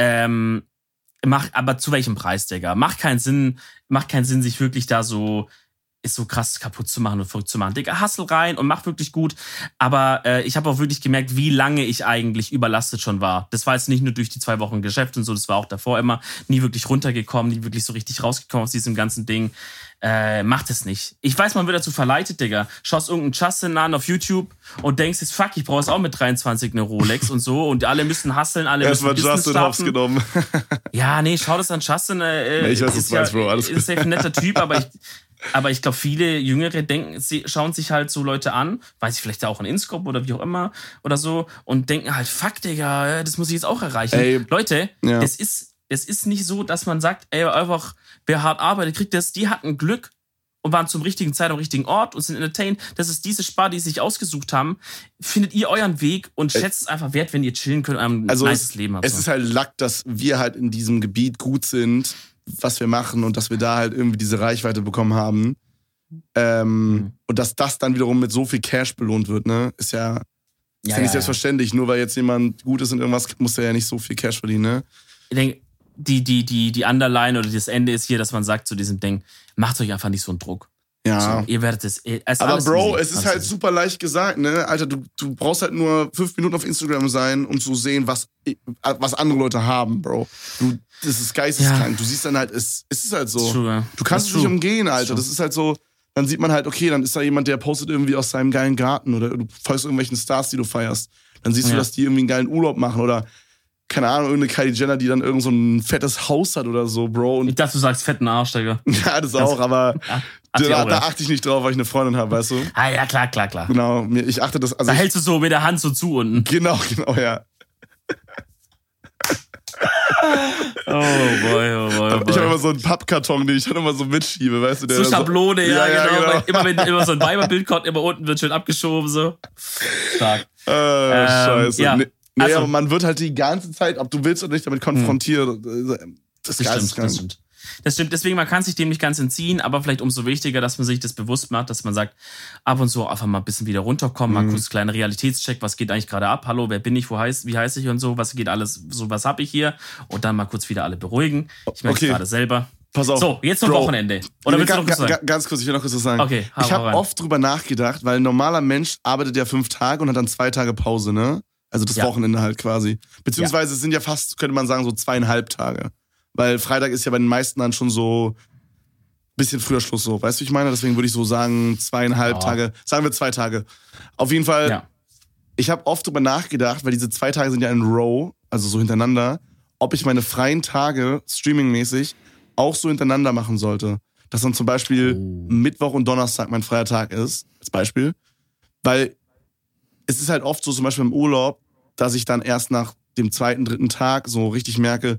zu welchem Preis, Digga? Macht keinen Sinn, sich wirklich da so krass kaputt zu machen und verrückt zu machen. Digga, hustle rein und mach wirklich gut. Aber ich habe auch wirklich gemerkt, wie lange ich eigentlich überlastet schon war. Das war jetzt nicht nur durch die 2 Wochen Geschäft und so, das war auch davor immer nie wirklich runtergekommen, nie wirklich so richtig rausgekommen aus diesem ganzen Ding. Macht es nicht. Ich weiß, man wird dazu verleitet, Digga. Schaust irgendeinen Justin an auf YouTube und denkst jetzt, fuck, ich brauche es auch mit 23 eine Rolex und so und alle müssen hustlen, alle müssen Business Justin Hobbs genommen. Ja, nee, schau das an Justin. Ich weiß, was du meinst, Bro. Alles ist ein netter Typ, aber ich glaube, viele Jüngere schauen sich halt so Leute an, weiß ich, vielleicht auch in Inscope oder wie auch immer oder so und denken halt, fuck, Digga, das muss ich jetzt auch erreichen. Ey, Leute, ja. es ist nicht so, dass man sagt, ey, einfach, wer hart arbeitet, kriegt das. Die hatten Glück und waren zum richtigen Zeit am richtigen Ort und sind entertained. Das ist diese Spar, die sie sich ausgesucht haben. Findet ihr euren Weg und schätzt es einfach wert, wenn ihr chillen könnt und ein nices Leben habt. Es ist halt Lack, dass wir halt in diesem Gebiet gut sind, was wir machen und dass wir da halt irgendwie diese Reichweite bekommen haben. Und dass das dann wiederum mit so viel Cash belohnt wird, ne? Ist ja nicht selbstverständlich. Nur weil jetzt jemand gut ist in irgendwas, muss er ja nicht so viel Cash verdienen, ne? Ich denke, die Underline oder das Ende ist hier, dass man sagt zu diesem Ding, macht euch einfach nicht so einen Druck. Ja. So, ihr werdet es. Aber Bro, es ist halt super leicht gesagt, ne? Alter, du brauchst halt nur 5 Minuten auf Instagram sein, um zu sehen, was andere Leute haben, Bro. Das ist geisteskrank. Ja. Du siehst dann halt, es ist halt so. True, du kannst es nicht umgehen, Alter. Das ist halt so, dann sieht man halt, okay, dann ist da jemand, der postet irgendwie aus seinem geilen Garten oder du folgst irgendwelchen Stars, die du feierst. Dann siehst du, dass die irgendwie einen geilen Urlaub machen oder keine Ahnung, irgendeine Kylie Jenner, die dann irgend so ein fettes Haus hat oder so, Bro. Und ich dachte, du sagst fetten Arsch, Digga. Ja, das auch, aber da achte ich nicht drauf, weil ich eine Freundin habe, weißt du? Ah ja, klar. Genau, ich achte das. Also da hältst du so mit der Hand so zu unten. Genau, ja. Oh boy. Ich habe immer so einen Pappkarton, den ich dann immer so mitschiebe, weißt du? Der so Schablone, so, ja, genau. Immer so ein Weiberbild kommt, immer unten wird schön abgeschoben, so. Stark. Scheiße. Ja. Nee, aber man wird halt die ganze Zeit, ob du willst oder nicht, damit konfrontiert. Das stimmt. Das stimmt, deswegen, man kann sich dem nicht ganz entziehen, aber vielleicht umso wichtiger, dass man sich das bewusst macht, dass man sagt, ab und zu einfach mal ein bisschen wieder runterkommen, mal kurz einen kleinen Realitätscheck, was geht eigentlich gerade ab, hallo, wer bin ich, wie heiße ich und so, was geht alles, so was hab ich hier und dann mal kurz wieder alle beruhigen. Ich merke es gerade selber. Pass auf. So, jetzt zum Wochenende. Oder willst du noch was sagen? Ganz kurz, ich will noch kurz was sagen. Okay, ich habe oft drüber nachgedacht, weil ein normaler Mensch arbeitet ja 5 Tage und hat dann 2 Tage Pause, ne? Also das Wochenende halt quasi. Beziehungsweise es sind ja fast, könnte man sagen, so 2,5 Tage. Weil Freitag ist ja bei den meisten dann schon so ein bisschen früher Schluss so. Weißt du, wie ich meine? Deswegen würde ich so sagen 2,5 Tage. Sagen wir 2 Tage. Auf jeden Fall, ich habe oft drüber nachgedacht, weil diese 2 Tage sind ja in Row, also so hintereinander, ob ich meine freien Tage, streamingmäßig, auch so hintereinander machen sollte. Dass dann zum Beispiel Mittwoch und Donnerstag mein freier Tag ist, als Beispiel. Weil es ist halt oft so, zum Beispiel im Urlaub, dass ich dann erst nach dem 2., 3. Tag so richtig merke,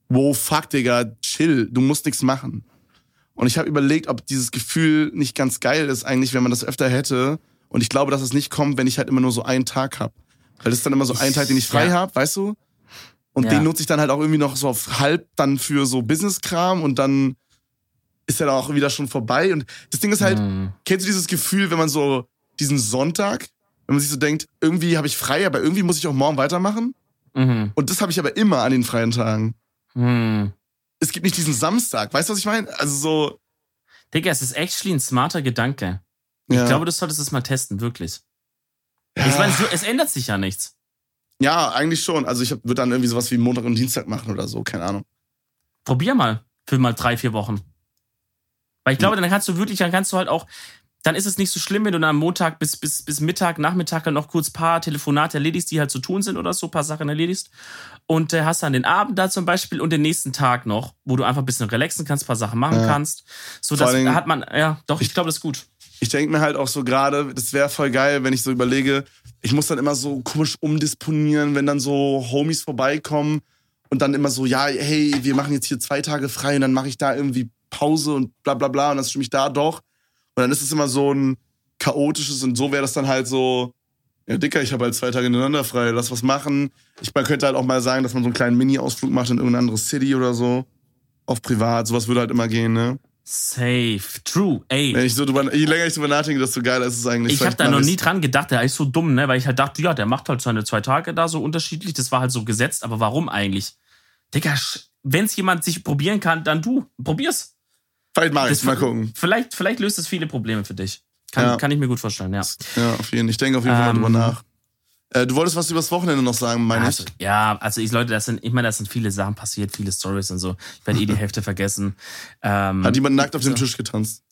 wow, fuck, Digga, chill, du musst nichts machen. Und ich habe überlegt, ob dieses Gefühl nicht ganz geil ist eigentlich, wenn man das öfter hätte. Und ich glaube, dass es nicht kommt, wenn ich halt immer nur so einen Tag habe. Weil das ist dann immer so ein Tag, den ich frei habe, weißt du? Und den nutze ich dann halt auch irgendwie noch so auf halb dann für so Business-Kram und dann ist ja dann auch wieder schon vorbei. Und das Ding ist halt, kennst du dieses Gefühl, wenn man so diesen Sonntag, wenn man sich so denkt, irgendwie habe ich frei, aber irgendwie muss ich auch morgen weitermachen? Mhm. Und das habe ich aber immer an den freien Tagen. Mhm. Es gibt nicht diesen Samstag, weißt du, was ich meine? Also so... Digga, es ist actually ein smarter Gedanke. Ja. Ich glaube, du solltest es mal testen, wirklich. Ja. Ich meine, es ändert sich ja nichts. Ja, eigentlich schon. Also ich würde dann irgendwie sowas wie Montag und Dienstag machen oder so, keine Ahnung. Probier mal für mal 3-4 Wochen. Weil ich glaube, dann kannst du halt auch, dann ist es nicht so schlimm, wenn du dann am Montag bis Mittag, Nachmittag dann noch kurz ein paar Telefonate erledigst, die halt zu tun sind oder so, ein paar Sachen erledigst. Und hast dann den Abend da zum Beispiel und den nächsten Tag noch, wo du einfach ein bisschen relaxen kannst, ein paar Sachen machen kannst. So, das hat man, ich glaube, das ist gut. Ich denke mir halt auch so gerade, das wäre voll geil, wenn ich so überlege, ich muss dann immer so komisch umdisponieren, wenn dann so Homies vorbeikommen und dann immer so, ja, hey, wir machen jetzt hier 2 Tage frei und dann mache ich da irgendwie Pause und bla bla bla und dann stimme ich da doch. Und dann ist es immer so ein chaotisches und so wäre das dann halt so, ja Dicker, ich habe halt 2 Tage ineinander frei, lass was machen. Man könnte halt auch mal sagen, dass man so einen kleinen Mini-Ausflug macht in irgendeine andere City oder so. Auf privat, sowas würde halt immer gehen, ne? Safe, true, ey. Je länger ich drüber nachdenke, desto geiler ist es eigentlich. Ich habe da noch nie dran gedacht, der ist so dumm, ne? Weil ich halt dachte, ja, der macht halt seine 2 Tage da so unterschiedlich, das war halt so gesetzt, aber warum eigentlich? Digga, wenn's jemand sich probieren kann, dann du, probier's. Vielleicht mach ich's, mal gucken. Vielleicht löst es viele Probleme für dich. Kann ich mir gut vorstellen, ja. Ja, auf jeden Fall. Ich denke auf jeden Fall mal drüber nach. Du wolltest was übers Wochenende noch sagen, meine ich? Ja, also Leute, da sind viele Sachen passiert, viele Stories und so. Ich werde die Hälfte vergessen. Hat jemand nackt auf dem Tisch getanzt?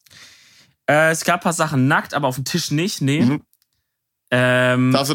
Es gab ein paar Sachen nackt, aber auf dem Tisch nicht, nee. Mhm. Darfst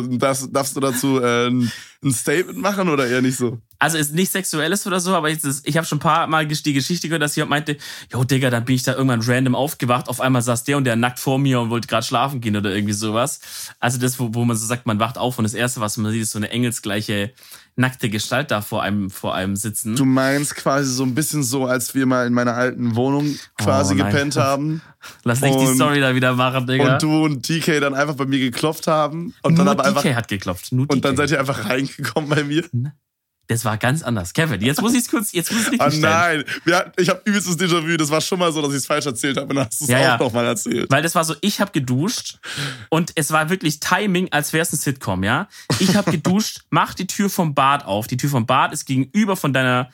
du dazu ein Statement machen oder eher nicht so? Also ist nicht Sexuelles oder so, aber ich habe schon ein paar Mal die Geschichte gehört, dass jemand meinte, jo Digga, dann bin ich da irgendwann random aufgewacht, auf einmal saß der und der nackt vor mir und wollte gerade schlafen gehen oder irgendwie sowas. Also das, wo man so sagt, man wacht auf und das Erste, was man sieht, ist so eine engelsgleiche nackte Gestalt da vor einem sitzen. Du meinst quasi so ein bisschen so, als wir mal in meiner alten Wohnung quasi gepennt haben. Lass nicht die Story da wieder machen, Digga. Und du und DK dann einfach bei mir geklopft haben. Und dann aber DK hat geklopft. Nur DK. Und dann seid ihr einfach reingekommen bei mir. Das war ganz anders. Kevin, jetzt muss ich es richtig stellen. Oh nein, ich habe übelstes Déjà-vu. Das war schon mal so, dass ich es falsch erzählt habe. Und dann hast du es auch noch mal erzählt. Weil das war so, ich habe geduscht und es war wirklich Timing, als wäre es ein Sitcom, ja. Ich habe geduscht, mach die Tür vom Bad auf. Die Tür vom Bad ist gegenüber von deiner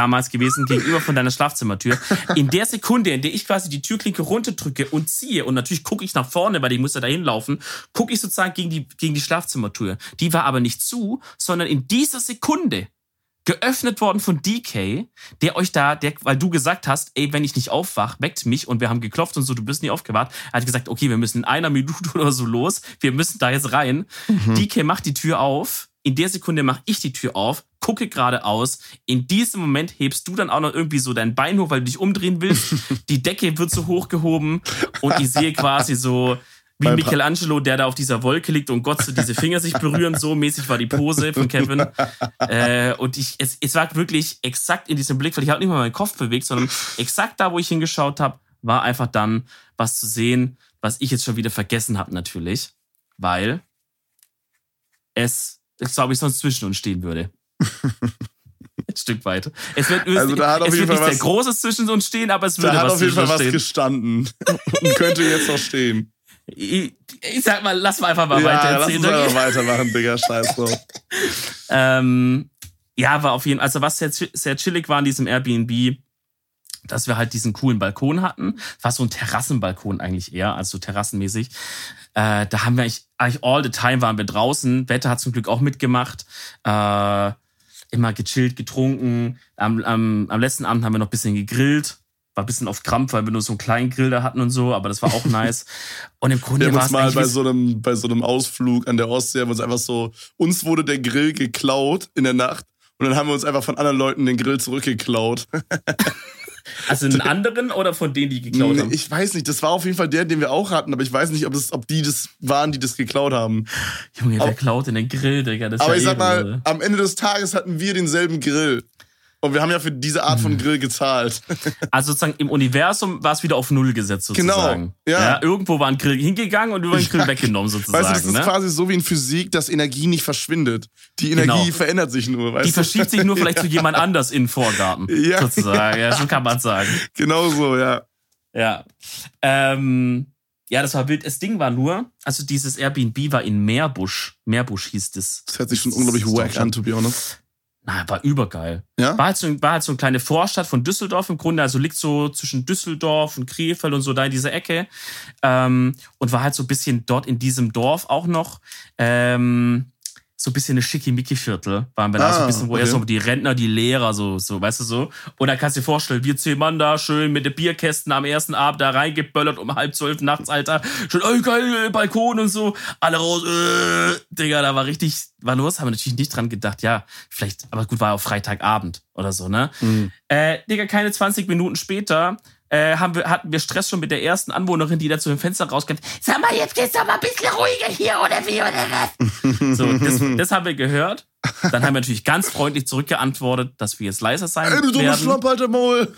Schlafzimmertür. In der Sekunde, in der ich quasi die Türklinke runterdrücke und ziehe und natürlich gucke ich nach vorne, weil ich muss ja dahin laufen, gucke ich sozusagen gegen die Schlafzimmertür. Die war aber nicht zu, sondern in dieser Sekunde geöffnet worden von DK, weil du gesagt hast, ey, wenn ich nicht aufwach, weckt mich und wir haben geklopft und so, du bist nie aufgewacht. Er hat gesagt, okay, wir müssen in 1 Minute oder so los, wir müssen da jetzt rein. DK macht die Tür auf, in der Sekunde mache ich die Tür auf, gucke geradeaus, in diesem Moment hebst du dann auch noch irgendwie so dein Bein hoch, weil du dich umdrehen willst, die Decke wird so hochgehoben und ich sehe quasi so wie Michelangelo, der da auf dieser Wolke liegt und Gott so diese Finger sich berühren, so mäßig war die Pose von Kevin. Und es war wirklich exakt in diesem Blick, weil ich habe nicht mal meinen Kopf bewegt, sondern exakt da, wo ich hingeschaut habe, war einfach dann was zu sehen, was ich jetzt schon wieder vergessen habe natürlich, weil es, glaube ich, sonst zwischen uns stehen würde. Ein Stück weit. Es wird nicht sehr Großes zwischen uns stehen, aber es würde was zwischen uns stehen. Da hat auf jeden Fall was gestanden und könnte jetzt noch stehen. Ich sag mal, lass mal einfach mal weiter erzählen. Lass uns einfach weitermachen, Digga, scheiß drauf. War auf jeden Fall, also was sehr chillig war in diesem Airbnb, dass wir halt diesen coolen Balkon hatten. War so ein Terrassenbalkon eigentlich eher, also so terrassenmäßig. Da haben wir eigentlich all the time waren wir draußen. Wetter hat zum Glück auch mitgemacht. Immer gechillt, getrunken. Am letzten Abend haben wir noch ein bisschen gegrillt. War ein bisschen auf Krampf, weil wir nur so einen kleinen Grill da hatten und so, aber das war auch nice. Und im Grunde war es mal bei so einem Ausflug an der Ostsee, haben wir uns einfach so, uns wurde der Grill geklaut in der Nacht und dann haben wir uns einfach von anderen Leuten den Grill zurückgeklaut. Also einen anderen oder von denen, die geklaut haben? Ich weiß nicht, das war auf jeden Fall der, den wir auch hatten, aber ich weiß nicht, ob die das waren, die das geklaut haben. Junge, wer klaut in den Grill, Digga? Das aber ich sag mal, am Ende des Tages hatten wir denselben Grill. Und wir haben ja für diese Art von Grill gezahlt. Also sozusagen im Universum war es wieder auf Null gesetzt sozusagen. Genau, ja. Irgendwo war ein Grill hingegangen und über den Grill weggenommen sozusagen. Weißt du, das ist quasi so wie in Physik, dass Energie nicht verschwindet. Die Energie verändert sich nur, weißt du? Die verschiebt sich nur vielleicht zu jemand anders in den Vorgarten, sozusagen. Ja, so kann man sagen. Genau so, ja. Ja. Ja, das war wild. Das Ding war nur, also dieses Airbnb war in Meerbusch. Meerbusch hieß das. Das hört sich schon unglaublich wack an, to be honest. Na, war übergeil. Ja? War halt so eine kleine Vorstadt von Düsseldorf im Grunde, also liegt so zwischen Düsseldorf und Krefeld und so da in dieser Ecke. Und war halt so ein bisschen dort in diesem Dorf auch noch, so ein bisschen eine Schickimicki-Viertel waren wir da, so ein bisschen, wo eher so die Rentner, die Lehrer, so, weißt du so. Und da kannst du dir vorstellen, wir 10 Mann da schön mit den Bierkästen am ersten Abend da reingeböllert um 11:30 nachts, Alter. Schon, geil, Balkon und so. Alle raus, Digga, da war los. Haben wir natürlich nicht dran gedacht, ja, vielleicht, aber gut, war auch Freitagabend oder so, ne? Mhm. Digga, keine 20 Minuten später hatten wir Stress schon mit der ersten Anwohnerin, die da zu dem Fenster rauskommt. Sag mal, jetzt geht's doch mal ein bisschen ruhiger hier, oder wie, oder was? So, das haben wir gehört. Dann haben wir natürlich ganz freundlich zurückgeantwortet, dass wir jetzt leiser sein werden. Ey, du dummes Schlamp, alter Maul!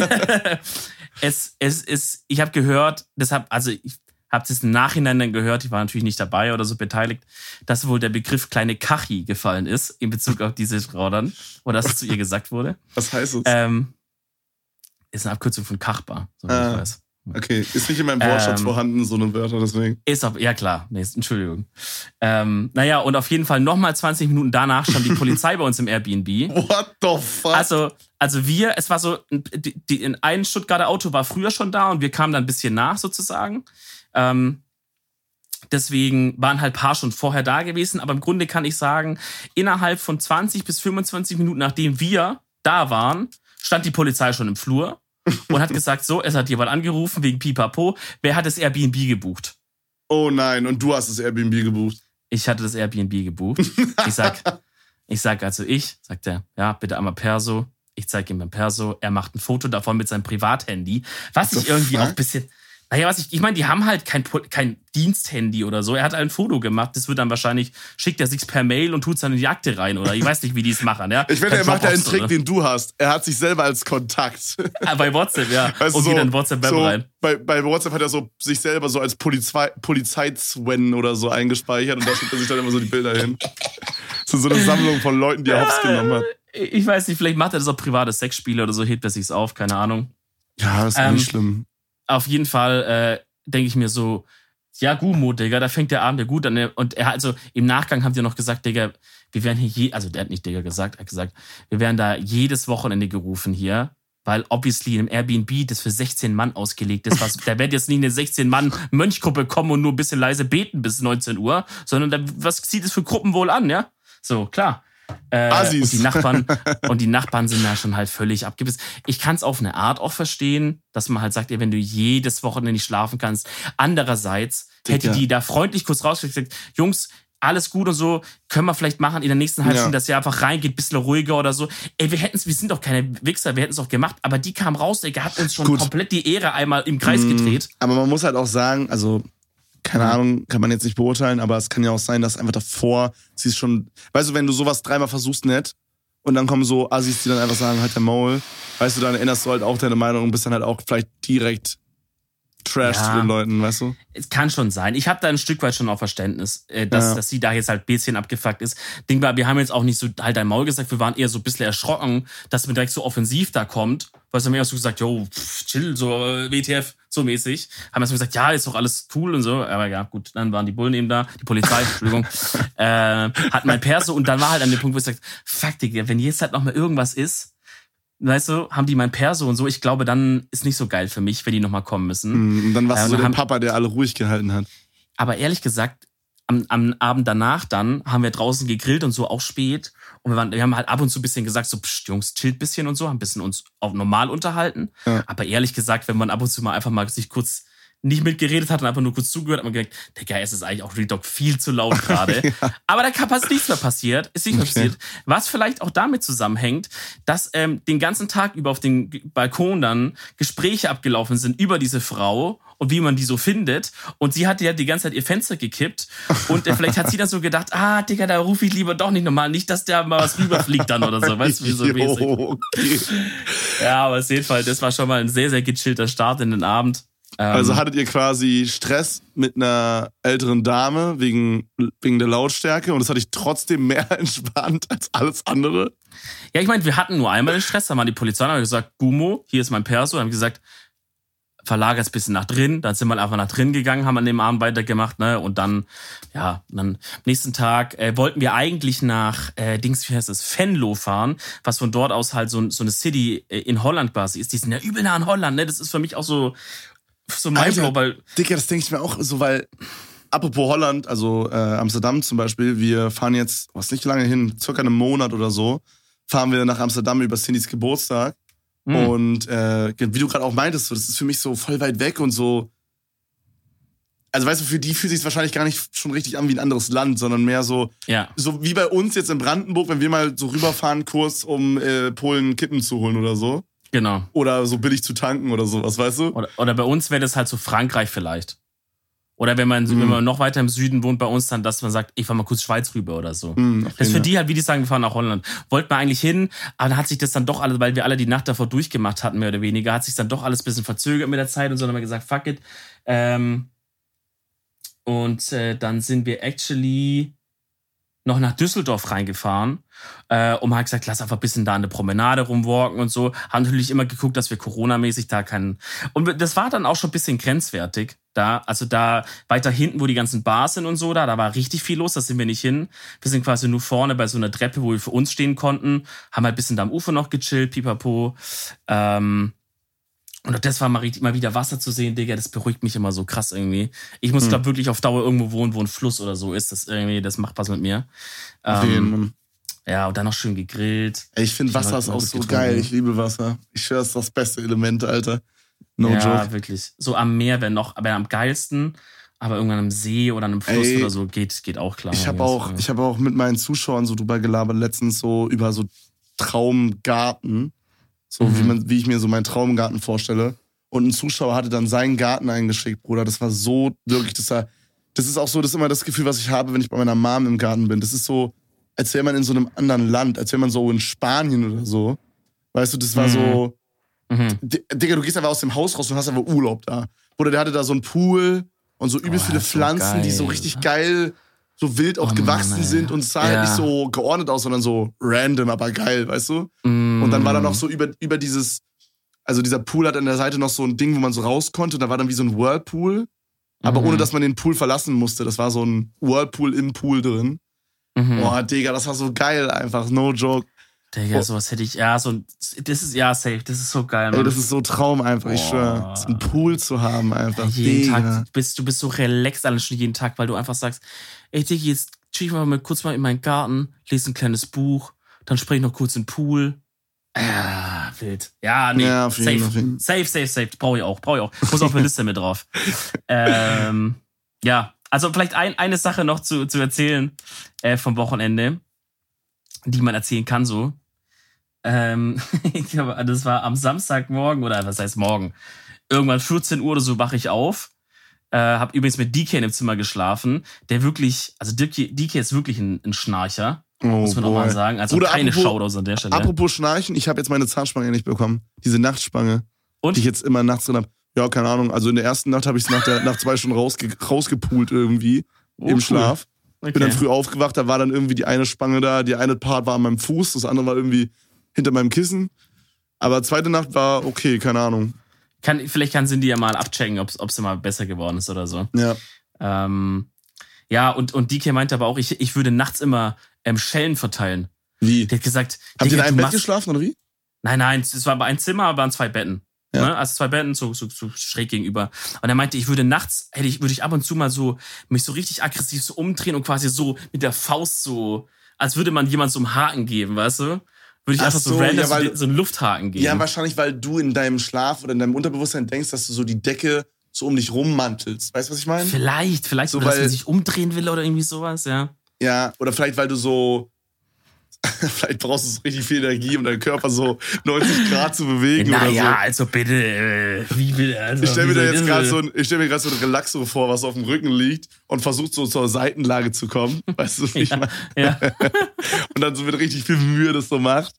Ich habe gehört, ich habe es im Nachhinein dann gehört, ich war natürlich nicht dabei oder so beteiligt, dass wohl der Begriff kleine Kachi gefallen ist, in Bezug auf diese Frau dann, oder dass es zu ihr gesagt wurde. Was heißt es? Ist eine Abkürzung von Kachbar, so wie ich weiß. Okay, ist nicht in meinem Wortschatz vorhanden, so eine Wörter, deswegen. Ist auch, ja klar, nee, Entschuldigung. Naja, und auf jeden Fall nochmal 20 Minuten danach stand die Polizei bei uns im Airbnb. What the fuck? Also es war so, ein Stuttgarter Auto war früher schon da und wir kamen dann ein bisschen nach sozusagen. Deswegen waren halt ein paar schon vorher da gewesen, aber im Grunde kann ich sagen, innerhalb von 20 bis 25 Minuten, nachdem wir da waren, stand die Polizei schon im Flur und hat gesagt, so, es hat jemand angerufen wegen Pipapo. Wer hat das Airbnb gebucht? Oh nein, und du hast das Airbnb gebucht? Ich hatte das Airbnb gebucht. Sagt er, ja, bitte einmal Perso. Ich zeige ihm mein Perso. Er macht ein Foto davon mit seinem Privathandy. Was ich irgendwie auch ein bisschen... Naja, ich meine, die haben halt kein Diensthandy oder so. Er hat ein Foto gemacht. Das wird dann wahrscheinlich, schickt er sich's per Mail und tut's dann in die Akte rein. Oder ich weiß nicht, wie die es machen. Ja? Ich finde, er macht ja einen Trick, den du hast. Er hat sich selber als Kontakt. Bei WhatsApp, ja. Weißt und geht dann WhatsApp-Web so, rein. Bei WhatsApp hat er so sich selber so als Polizei-Sven oder so eingespeichert. Und da schickt er sich dann immer so die Bilder hin. Das ist so eine Sammlung von Leuten, die er hops genommen hat. Ich weiß nicht, vielleicht macht er das auch private Sexspiele oder so, hebt er sich's auf, keine Ahnung. Ja, das ist nicht schlimm. Auf jeden Fall denke ich mir so, ja, Gumo, Digga, da fängt der Abend ja gut an. Und also im Nachgang haben die noch gesagt, Digga, wir werden hier also der hat nicht Digga gesagt, er hat gesagt, wir werden da jedes Wochenende gerufen hier, weil obviously im Airbnb das für 16 Mann ausgelegt ist. Da wird jetzt nicht eine 16-Mann-Mönchgruppe kommen und nur ein bisschen leise beten bis 19 Uhr, sondern was zieht es für Gruppen wohl an, ja? So, klar. Und die Nachbarn sind da schon halt völlig abgebissen. Ich kann es auf eine Art auch verstehen, dass man halt sagt, ey, wenn du jedes Wochenende nicht schlafen kannst. Andererseits hätte die da freundlich kurz rausgeschickt, Jungs, alles gut und so, können wir vielleicht machen in der nächsten halben Stunde, dass ihr einfach reingeht, bisschen ruhiger oder so. Ey, wir sind doch keine Wichser, wir hätten es auch gemacht, aber die kam raus, der hat uns schon komplett die Ehre einmal im Kreis gedreht. Aber man muss halt auch sagen, also keine Ahnung, kann man jetzt nicht beurteilen, aber es kann ja auch sein, dass einfach davor sie ist schon, weißt du, wenn du sowas 3-mal versuchst, nett, und dann kommen so Assis, die dann einfach sagen, halt der Maul, weißt du, dann änderst du halt auch deine Meinung und bist dann halt auch vielleicht direkt Trash zu den Leuten, weißt du? Es kann schon sein. Ich habe da ein Stück weit schon auch Verständnis, dass sie da jetzt halt ein bisschen abgefuckt ist. Ding war, wir haben jetzt auch nicht so halt dein Maul gesagt, wir waren eher so ein bisschen erschrocken, dass man direkt so offensiv da kommt. Weil sie haben eher so gesagt, yo, chill, so WTF, so mäßig. Haben wir so gesagt, ja, ist doch alles cool und so. Aber ja, gut, dann waren die Bullen eben da, die Polizei, Entschuldigung, hatten mein Perso und dann war halt an dem Punkt, wo ich gesagt, fuck, Digga, wenn jetzt halt noch mal irgendwas ist, weißt du, haben die mein Perso und so. Ich glaube, dann ist nicht so geil für mich, wenn die nochmal kommen müssen. Und dann warst du so der Papa, der alle ruhig gehalten hat. Aber ehrlich gesagt, am Abend danach dann haben wir draußen gegrillt und so, auch spät. Und wir haben halt ab und zu ein bisschen gesagt, so, pst, Jungs, chillt ein bisschen und so, haben ein bisschen uns auch normal unterhalten. Ja. Aber ehrlich gesagt, wenn man ab und zu mal einfach mal sich kurz nicht mitgeredet hat und einfach nur kurz zugehört, hat man gedacht, Digga, es ist eigentlich auch Real Talk viel zu laut gerade. Ja. Aber da ist nichts mehr passiert. Ist nicht mehr passiert. Was vielleicht auch damit zusammenhängt, dass den ganzen Tag über auf dem Balkon dann Gespräche abgelaufen sind über diese Frau und wie man die so findet. Und sie hatte ja die ganze Zeit ihr Fenster gekippt. Und vielleicht hat sie dann so gedacht, Digga, da rufe ich lieber doch nicht nochmal. Nicht, dass der mal was rüberfliegt dann oder so. Weißt du, wie so mäßig. Okay. Ja, aber auf jeden Fall, das war schon mal ein sehr, sehr gechillter Start in den Abend. Also hattet ihr quasi Stress mit einer älteren Dame wegen der Lautstärke und das hatte ich trotzdem mehr entspannt als alles andere? Ja, ich meine, wir hatten nur einmal den Stress, da waren die Polizei und haben gesagt, Gumo, hier ist mein Perso, haben gesagt, verlagert es ein bisschen nach drin, dann sind wir einfach nach drin gegangen, haben an dem Abend weitergemacht, ne, und dann, am nächsten Tag wollten wir eigentlich nach, wie heißt das, Venlo fahren, was von dort aus halt so eine City in Holland quasi ist, die sind ja übel nah an Holland, ne, das ist für mich auch so Mindblow, weil... Dicker, das denke ich mir auch so, weil, apropos Holland, also Amsterdam zum Beispiel, wir fahren jetzt, nicht lange hin, circa einen Monat oder so, fahren wir nach Amsterdam über Cindys Geburtstag. Und wie du gerade auch meintest, so, das ist für mich so voll weit weg und so. Also weißt du, für die fühlt sich es wahrscheinlich gar nicht schon richtig an wie ein anderes Land, sondern mehr so, so wie bei uns jetzt in Brandenburg, wenn wir mal so rüberfahren, kurz um Polen Kippen zu holen oder so. Genau. Oder so billig zu tanken oder sowas, weißt du? Oder bei uns wäre das halt so Frankreich vielleicht. Oder wenn man noch weiter im Süden wohnt bei uns, dann, dass man sagt, ich fahr mal kurz Schweiz rüber oder so. Das ist für die halt, wie die sagen, wir fahren nach Holland. Wollten wir eigentlich hin, aber dann hat sich das dann doch alles, weil wir alle die Nacht davor durchgemacht hatten, mehr oder weniger, hat sich dann doch alles ein bisschen verzögert mit der Zeit und so, dann haben wir gesagt, fuck it. Dann sind wir actually noch nach Düsseldorf reingefahren und halt gesagt, lass einfach ein bisschen da an der Promenade rumwalken und so. Haben natürlich immer geguckt, dass wir Corona-mäßig da keinen... Und das war dann auch schon ein bisschen grenzwertig da. Also da weiter hinten, wo die ganzen Bars sind und so, da war richtig viel los, da sind wir nicht hin. Wir sind quasi nur vorne bei so einer Treppe, wo wir für uns stehen konnten. Haben halt ein bisschen da am Ufer noch gechillt, pipapo. Und das war mal wieder Wasser zu sehen, Digga, das beruhigt mich immer so krass irgendwie. Ich muss, glaube wirklich auf Dauer irgendwo wohnen, wo ein Fluss oder so ist. Das macht was mit mir. Ja, und dann noch schön gegrillt. Ich finde Wasser ist auch so geil. Ich liebe Wasser. Ich schwöre, es ist das beste Element, Alter. No joke. Ja, wirklich. So am Meer wäre am geilsten. Aber irgendwann am See oder an einem Fluss oder so geht auch klar. Ich habe auch mit meinen Zuschauern so drüber gelabert, letztens so über so Traumgarten. So wie ich mir so meinen Traumgarten vorstelle. Und ein Zuschauer hatte dann seinen Garten eingeschickt, Bruder. Das war so wirklich, das ist auch so, das ist immer das Gefühl, was ich habe, wenn ich bei meiner Mom im Garten bin. Das ist so, als wäre man in so einem anderen Land, als wäre man so in Spanien oder so. Weißt du, das war so, Digga, du gehst einfach aus dem Haus raus und hast einfach Urlaub da. Bruder, der hatte da so einen Pool und so übel viele Pflanzen, so die so richtig geil, so wild auch gewachsen sind und es sah halt nicht so geordnet aus, sondern so random, aber geil, weißt du? Und dann war da noch so über dieses, also dieser Pool hat an der Seite noch so ein Ding, wo man so raus konnte und da war dann wie so ein Whirlpool, aber ohne, dass man den Pool verlassen musste. Das war so ein Whirlpool im Pool drin. Boah, Digga, das war so geil einfach, no joke. Digga, sowas hätte ich, safe, das ist so geil, Mann. Ey, das ist so Traum einfach, ich schwör. So einen Pool zu haben einfach. Jeden Tag, du bist so relaxed alles schon jeden Tag, weil du einfach sagst, ey, Digga, jetzt chill ich mal kurz in meinen Garten, lese ein kleines Buch, dann spring ich noch kurz in den Pool. Wild. Ja, nee, ja, safe. Brauche ich auch. Muss auf der Liste mit drauf. Ja, also vielleicht eine Sache noch zu erzählen vom Wochenende, die man erzählen kann so. Ich glaube, das war am Samstagmorgen, oder was heißt morgen? Irgendwann 14 Uhr oder so wache ich auf. Hab übrigens mit DK in dem Zimmer geschlafen. Der wirklich, also DK ist wirklich ein Schnarcher. Muss man auch mal sagen. Also Bruder, keine Shoutouts an der Stelle. Apropos Schnarchen, ich habe jetzt meine Zahnspange nicht bekommen. Diese Nachtspange. Und? Die ich jetzt immer nachts drin habe. Ja, keine Ahnung. Also in der ersten Nacht habe ich es nach 2 Stunden rausgepult irgendwie. Im Schlaf. Okay. Bin dann früh aufgewacht, da war dann irgendwie die eine Spange da, die eine Part war an meinem Fuß, das andere war irgendwie hinter meinem Kissen. Aber zweite Nacht war okay, keine Ahnung. Vielleicht kann Cindy ja mal abchecken, ob es mal besser geworden ist oder so. Ja. Ja, und DK meinte aber auch, ich würde nachts immer Schellen verteilen. Wie? Der hat gesagt... Habt ihr in einem Bett geschlafen, oder wie? Nein, es war aber ein Zimmer, aber an 2 Betten. Ja. Ne? Also 2 Betten, so schräg gegenüber. Und er meinte, ich würde nachts, würde ich ab und zu mal so, mich so richtig aggressiv so umdrehen und quasi so mit der Faust so, als würde man jemand so einen Haken geben, weißt du? Würde ich einfach so random so einen Lufthaken geben. Ja, wahrscheinlich, weil du in deinem Schlaf oder in deinem Unterbewusstsein denkst, dass du so die Decke so um dich rummantelst. Weißt du, was ich meine? Vielleicht, so, dass man sich umdrehen will oder irgendwie sowas, ja. Ja, oder vielleicht, weil du so Vielleicht brauchst du so richtig viel Energie, um deinen Körper so 90 Grad zu bewegen oder so. Naja, also bitte, wie will also, ich stelle mir gerade so ein Relaxo vor, was auf dem Rücken liegt und versucht so zur Seitenlage zu kommen. Weißt du, wie ich meine? Ja. Und dann so mit richtig viel Mühe das so macht.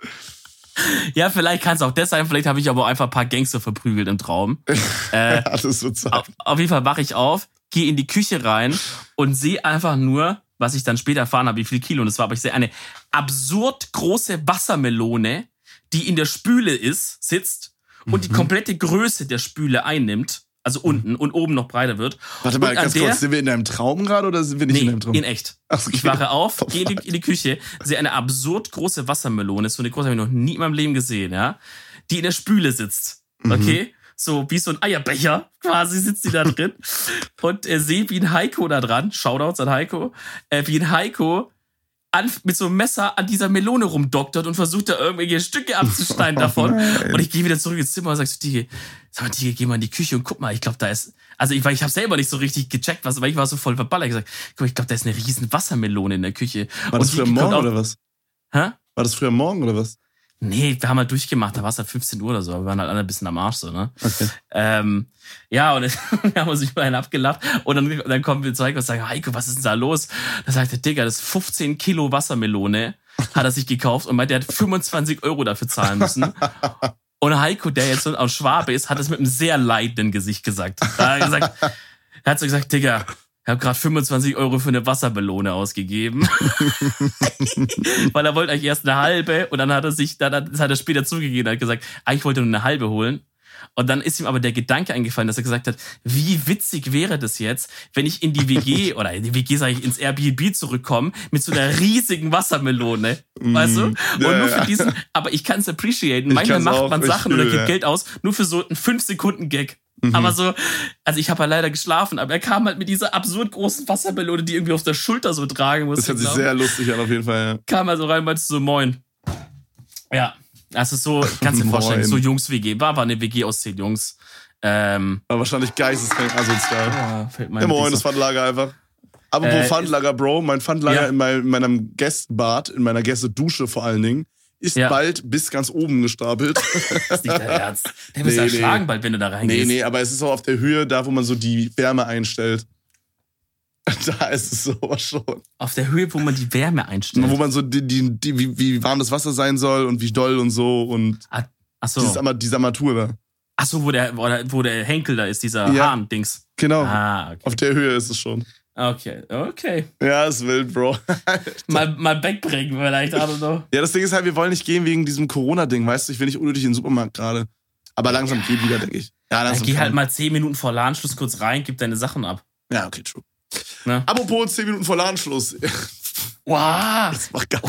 Ja, vielleicht kann es auch das sein, vielleicht habe ich aber auch einfach ein paar Gangster verprügelt im Traum. Das wird sein. Auf jeden Fall wache ich auf, gehe in die Küche rein und sehe einfach nur, was ich dann später erfahren habe, wie viel Kilo das war, aber ich sehe eine absurd große Wassermelone, die in der Spüle sitzt und die komplette Größe der Spüle einnimmt, also unten und oben noch breiter wird. Warte mal, ganz kurz, sind wir in deinem Traum gerade oder sind wir nicht in deinem Traum? In echt. Okay. Ich wache auf, gehe in die Küche, sehe eine absurd große Wassermelone, so eine große habe ich noch nie in meinem Leben gesehen, ja, die in der Spüle sitzt, okay? So wie so ein Eierbecher quasi sitzt die da drin und sehe, wie ein Heiko da dran, Shoutouts an Heiko, wie ein Heiko mit so einem Messer an dieser Melone rumdoktert und versucht da irgendwelche Stücke abzuschneiden davon. Und ich gehe wieder zurück ins Zimmer und sag so, Digi, geh mal in die Küche und guck mal, ich glaube, da ist, also ich habe selber nicht so richtig gecheckt, weil ich war so voll verballert. Ich gesagt, ich glaube, da ist eine riesen Wassermelone in der Küche. War das früher Morgen oder was? Hä? War das früher Morgen oder was? Nee, wir haben halt durchgemacht, da war es halt 15 Uhr oder so, aber wir waren halt alle ein bisschen am Arsch so, ne? Okay. Ja, und dann haben wir uns über einen abgelacht und dann kommen wir zu Heiko und sagen, Heiko, was ist denn da los? Da sagt der Digga, das ist 15 Kilo Wassermelone, hat er sich gekauft und meint, der hat 25 € dafür zahlen müssen. Und Heiko, der jetzt so aus Schwabe ist, hat es mit einem sehr leidenden Gesicht gesagt. Er hat so gesagt, Digga, ich habe gerade 25 € für eine Wassermelone ausgegeben. Weil er wollte eigentlich erst eine halbe und dann hat er später zugegeben und hat gesagt, eigentlich wollte er nur eine halbe holen. Und dann ist ihm aber der Gedanke eingefallen, dass er gesagt hat, wie witzig wäre das jetzt, wenn ich in die WG oder in die WG sage ich ins Airbnb zurückkomme mit so einer riesigen Wassermelone, weißt du? Und nur für diesen, aber ich kann es appreciaten. Manchmal macht man Sachen oder gibt Geld aus, nur für so einen 5-Sekunden-Gag. Aber so, also ich habe halt leider geschlafen, aber er kam halt mit dieser absurd großen Wassermelone, die irgendwie auf der Schulter so tragen muss. Das hört sich sehr lustig an, auf jeden Fall, ja. Kam also rein und meinte so, moin. Ja, also so, kannst du dir vorstellen, so Jungs-WG. War eine WG aus 10 Jungs. Aber wahrscheinlich geisteskrank asozial. Ja, fällt mir ja, moin, das Pfandlager einfach. Apropos Pfandlager, Bro, mein Pfandlager in meinem Gästebad, in meiner Gästedusche vor allen Dingen, ist bald bis ganz oben gestapelt. Das ist nicht dein Ernst. Der wirst erschlagen bald, wenn du da reingehst. Nee, aber es ist auch auf der Höhe, da wo man so die Wärme einstellt. Da ist es sowas schon. Auf der Höhe, wo man die Wärme einstellt? Wo man so wie warm das Wasser sein soll und wie doll und so. Und ach so. diese Armatur da. Ach so, wo der Henkel da ist, dieser Hahn-Dings. Genau. Okay. Auf der Höhe ist es schon. Okay. Ja, ist wild, Bro. mal wegbringen vielleicht, I don't know. Ja, das Ding ist halt, wir wollen nicht gehen wegen diesem Corona-Ding, weißt du? Ich will nicht unnötig in den Supermarkt gerade. Aber langsam geht wieder, denke ich. Ja, dann geh halt mal 10 Minuten vor Ladenschluss kurz rein, gib deine Sachen ab. Ja, okay, true. Ne? Apropos 10 Minuten vor Ladenschluss. Wow. Das macht gar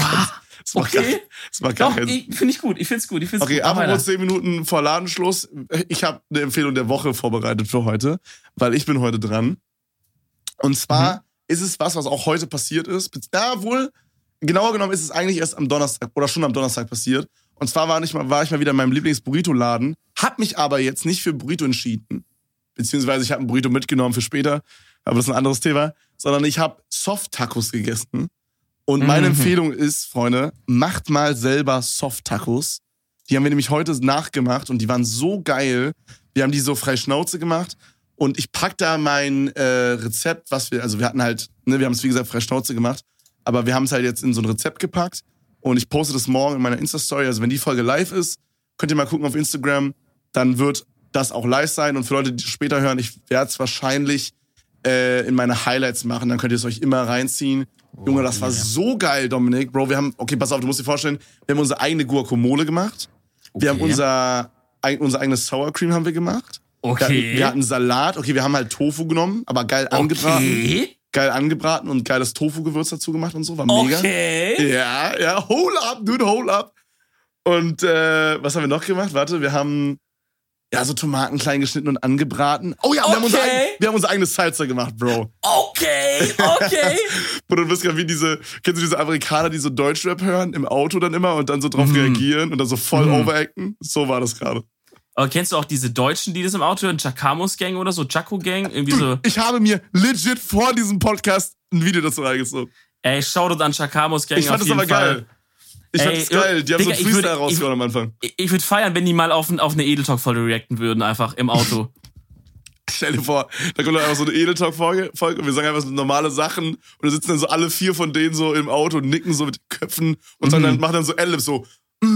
keinen Sinn. Finde ich gut. Ich find's gut. Okay, apropos 10 Minuten vor Ladenschluss. Ich habe eine Empfehlung der Woche vorbereitet für heute, weil ich bin heute dran. Und zwar ist es was auch heute passiert ist. Genauer genommen ist es eigentlich erst am Donnerstag oder schon am Donnerstag passiert. Und zwar war ich mal wieder in meinem Lieblings-Burrito-Laden, hab mich aber jetzt nicht für Burrito entschieden. Beziehungsweise ich habe ein Burrito mitgenommen für später, aber das ist ein anderes Thema. Sondern ich habe Soft-Tacos gegessen. Und meine Empfehlung ist, Freunde, macht mal selber Soft-Tacos. Die haben wir nämlich heute nachgemacht und die waren so geil. Wir haben die so frei Schnauze gemacht. Und ich pack da mein Rezept, wir hatten halt, wir haben es wie gesagt frei Schnauze gemacht, aber wir haben es halt jetzt in so ein Rezept gepackt und ich poste das morgen in meiner Insta-Story. Also wenn die Folge live ist, könnt ihr mal gucken auf Instagram, dann wird das auch live sein. Und für Leute, die später hören, ich werde es wahrscheinlich in meine Highlights machen, dann könnt ihr es euch immer reinziehen. Junge, das war so geil, Dominik. Bro, okay, pass auf, du musst dir vorstellen, wir haben unsere eigene Guacamole gemacht. Wir haben unser eigenes Sour Cream haben wir gemacht. Okay. Wir hatten Salat. Okay, wir haben halt Tofu genommen, aber geil angebraten. Okay. Geil angebraten und geiles Tofu-Gewürz dazu gemacht und so. War mega. Okay. Ja. Hold up, dude, hold up. Und was haben wir noch gemacht? Warte, wir haben so Tomaten klein geschnitten und angebraten. Oh ja, wir haben unser eigenes Salsa gemacht, Bro. Okay. Bro, du bist gerade wie kennst du diese Amerikaner, die so Deutschrap hören im Auto dann immer und dann so drauf reagieren und dann so voll overacten? So war das gerade. Aber kennst du auch diese Deutschen, die das im Auto hören? Chakamos Gang oder so? Chaco Gang? Irgendwie so. Ich habe mir vor diesem Podcast ein Video dazu reingezogen. Ey, Shoutout an Chakamos Gang. Ich fand das aber geil. Ich fand das geil. Die haben so einen Freestyle rausgehauen am Anfang. Ich würde feiern, wenn die mal auf eine Edeltalk-Folge reacten würden, einfach im Auto. Stell dir vor, da kommt dann einfach so eine Edeltalk-Folge und wir sagen einfach so normale Sachen und da sitzen dann so alle 4 von denen so im Auto und nicken so mit den Köpfen und dann machen dann so Ad-Libs so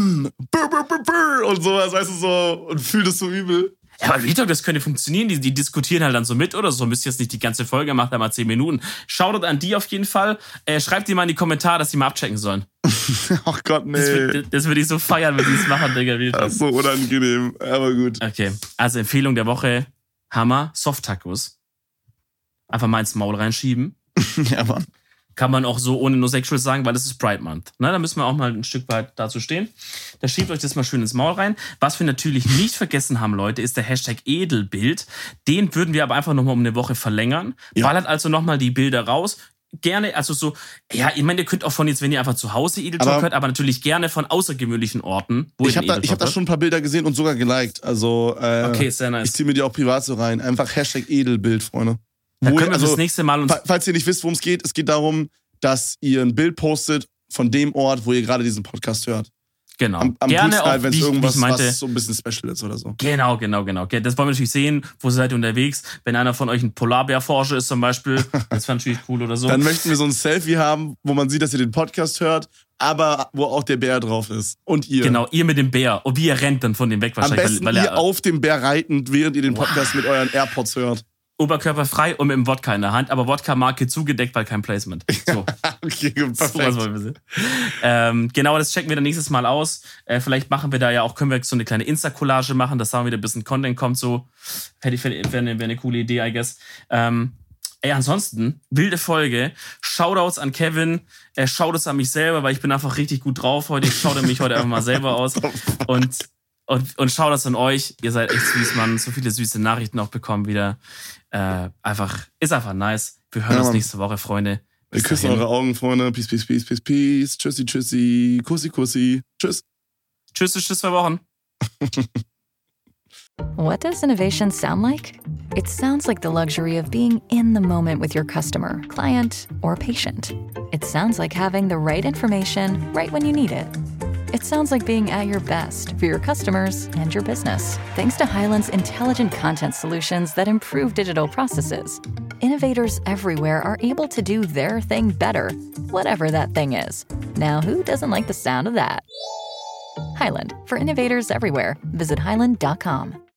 und sowas, weißt du, so, und fühlt es so übel. Ja, aber Retalk, das könnte funktionieren. Die diskutieren halt dann so mit oder so. Müsst ihr jetzt nicht die ganze Folge machen, da mal 10 Minuten. Shoutout an die auf jeden Fall. Schreibt die mal in die Kommentare, dass die mal abchecken sollen. Ach Gott, nee. Das würde ich so feiern, wenn die es machen, Digga. Das ist so unangenehm, aber gut. Okay, also Empfehlung der Woche. Hammer, Soft-Tacos. Einfach mal ins Maul reinschieben. Ja, Mann. Kann man auch so ohne No Sexual sagen, weil es ist Pride Month. Na, da müssen wir auch mal ein Stück weit dazu stehen. Da schiebt euch das mal schön ins Maul rein. Was wir natürlich nicht vergessen haben, Leute, ist der Hashtag Edelbild. Den würden wir aber einfach nochmal um eine Woche verlängern. Ja. Ballert also nochmal die Bilder raus. Gerne, also so, ja, ich meine, ihr könnt auch von jetzt, wenn ihr einfach zu Hause Edeltalk hört, aber natürlich gerne von außergewöhnlichen Orten. Ich habe da schon ein paar Bilder gesehen und sogar geliked. Also, okay, sehr nice. Ich ziehe mir die auch privat so rein. Einfach Hashtag Edelbild, Freunde. Da können wir das nächste Mal falls ihr nicht wisst, worum es geht darum, dass ihr ein Bild postet von dem Ort, wo ihr gerade diesen Podcast hört. Genau. Am gerne auch, wenn es irgendwas meinte, was so ein bisschen special ist oder so. Genau. Okay, das wollen wir natürlich sehen. Wo seid ihr unterwegs? Wenn einer von euch ein Polarbärforscher ist zum Beispiel, das fand ich natürlich cool oder so. Dann möchten wir so ein Selfie haben, wo man sieht, dass ihr den Podcast hört, aber wo auch der Bär drauf ist. Und ihr. Genau, ihr mit dem Bär. Und wie ihr rennt dann von dem weg wahrscheinlich. Am besten ihr auf dem Bär reitend, während ihr den Podcast mit euren AirPods hört. Oberkörperfrei und mit dem Wodka in der Hand, aber Wodka-Marke zugedeckt, weil kein Placement. So. Okay, perfekt. So was wollen wir sehen. Genau, das checken wir dann nächstes Mal aus. Vielleicht machen wir da ja auch, können wir so eine kleine Insta-Collage machen, dass da wieder ein bisschen Content kommt, so. Wäre eine coole Idee, I guess. Ansonsten, wilde Folge. Shoutouts an Kevin, Shoutouts an mich selber, weil ich bin einfach richtig gut drauf heute. Ich schaue mich heute einfach mal selber aus. Und Shoutouts an euch. Ihr seid echt süß, Mann. So viele süße Nachrichten auch bekommen wieder. Ist einfach nice. Wir hören uns nächste Woche, Freunde. Wir küssen eure Augen, Freunde. Peace, peace, peace, peace, peace. Tschüssi, tschüssi. Kussi, kussi. Tschüss. Tschüss, 2 Wochen. What does innovation sound like? It sounds like the luxury of being in the moment with your customer, client, or patient. It sounds like having the right information right when you need it. It sounds like being at your best for your customers and your business. Thanks to Hyland's intelligent content solutions that improve digital processes, innovators everywhere are able to do their thing better, whatever that thing is. Now, who doesn't like the sound of that? Hyland, for innovators everywhere. Visit hyland.com.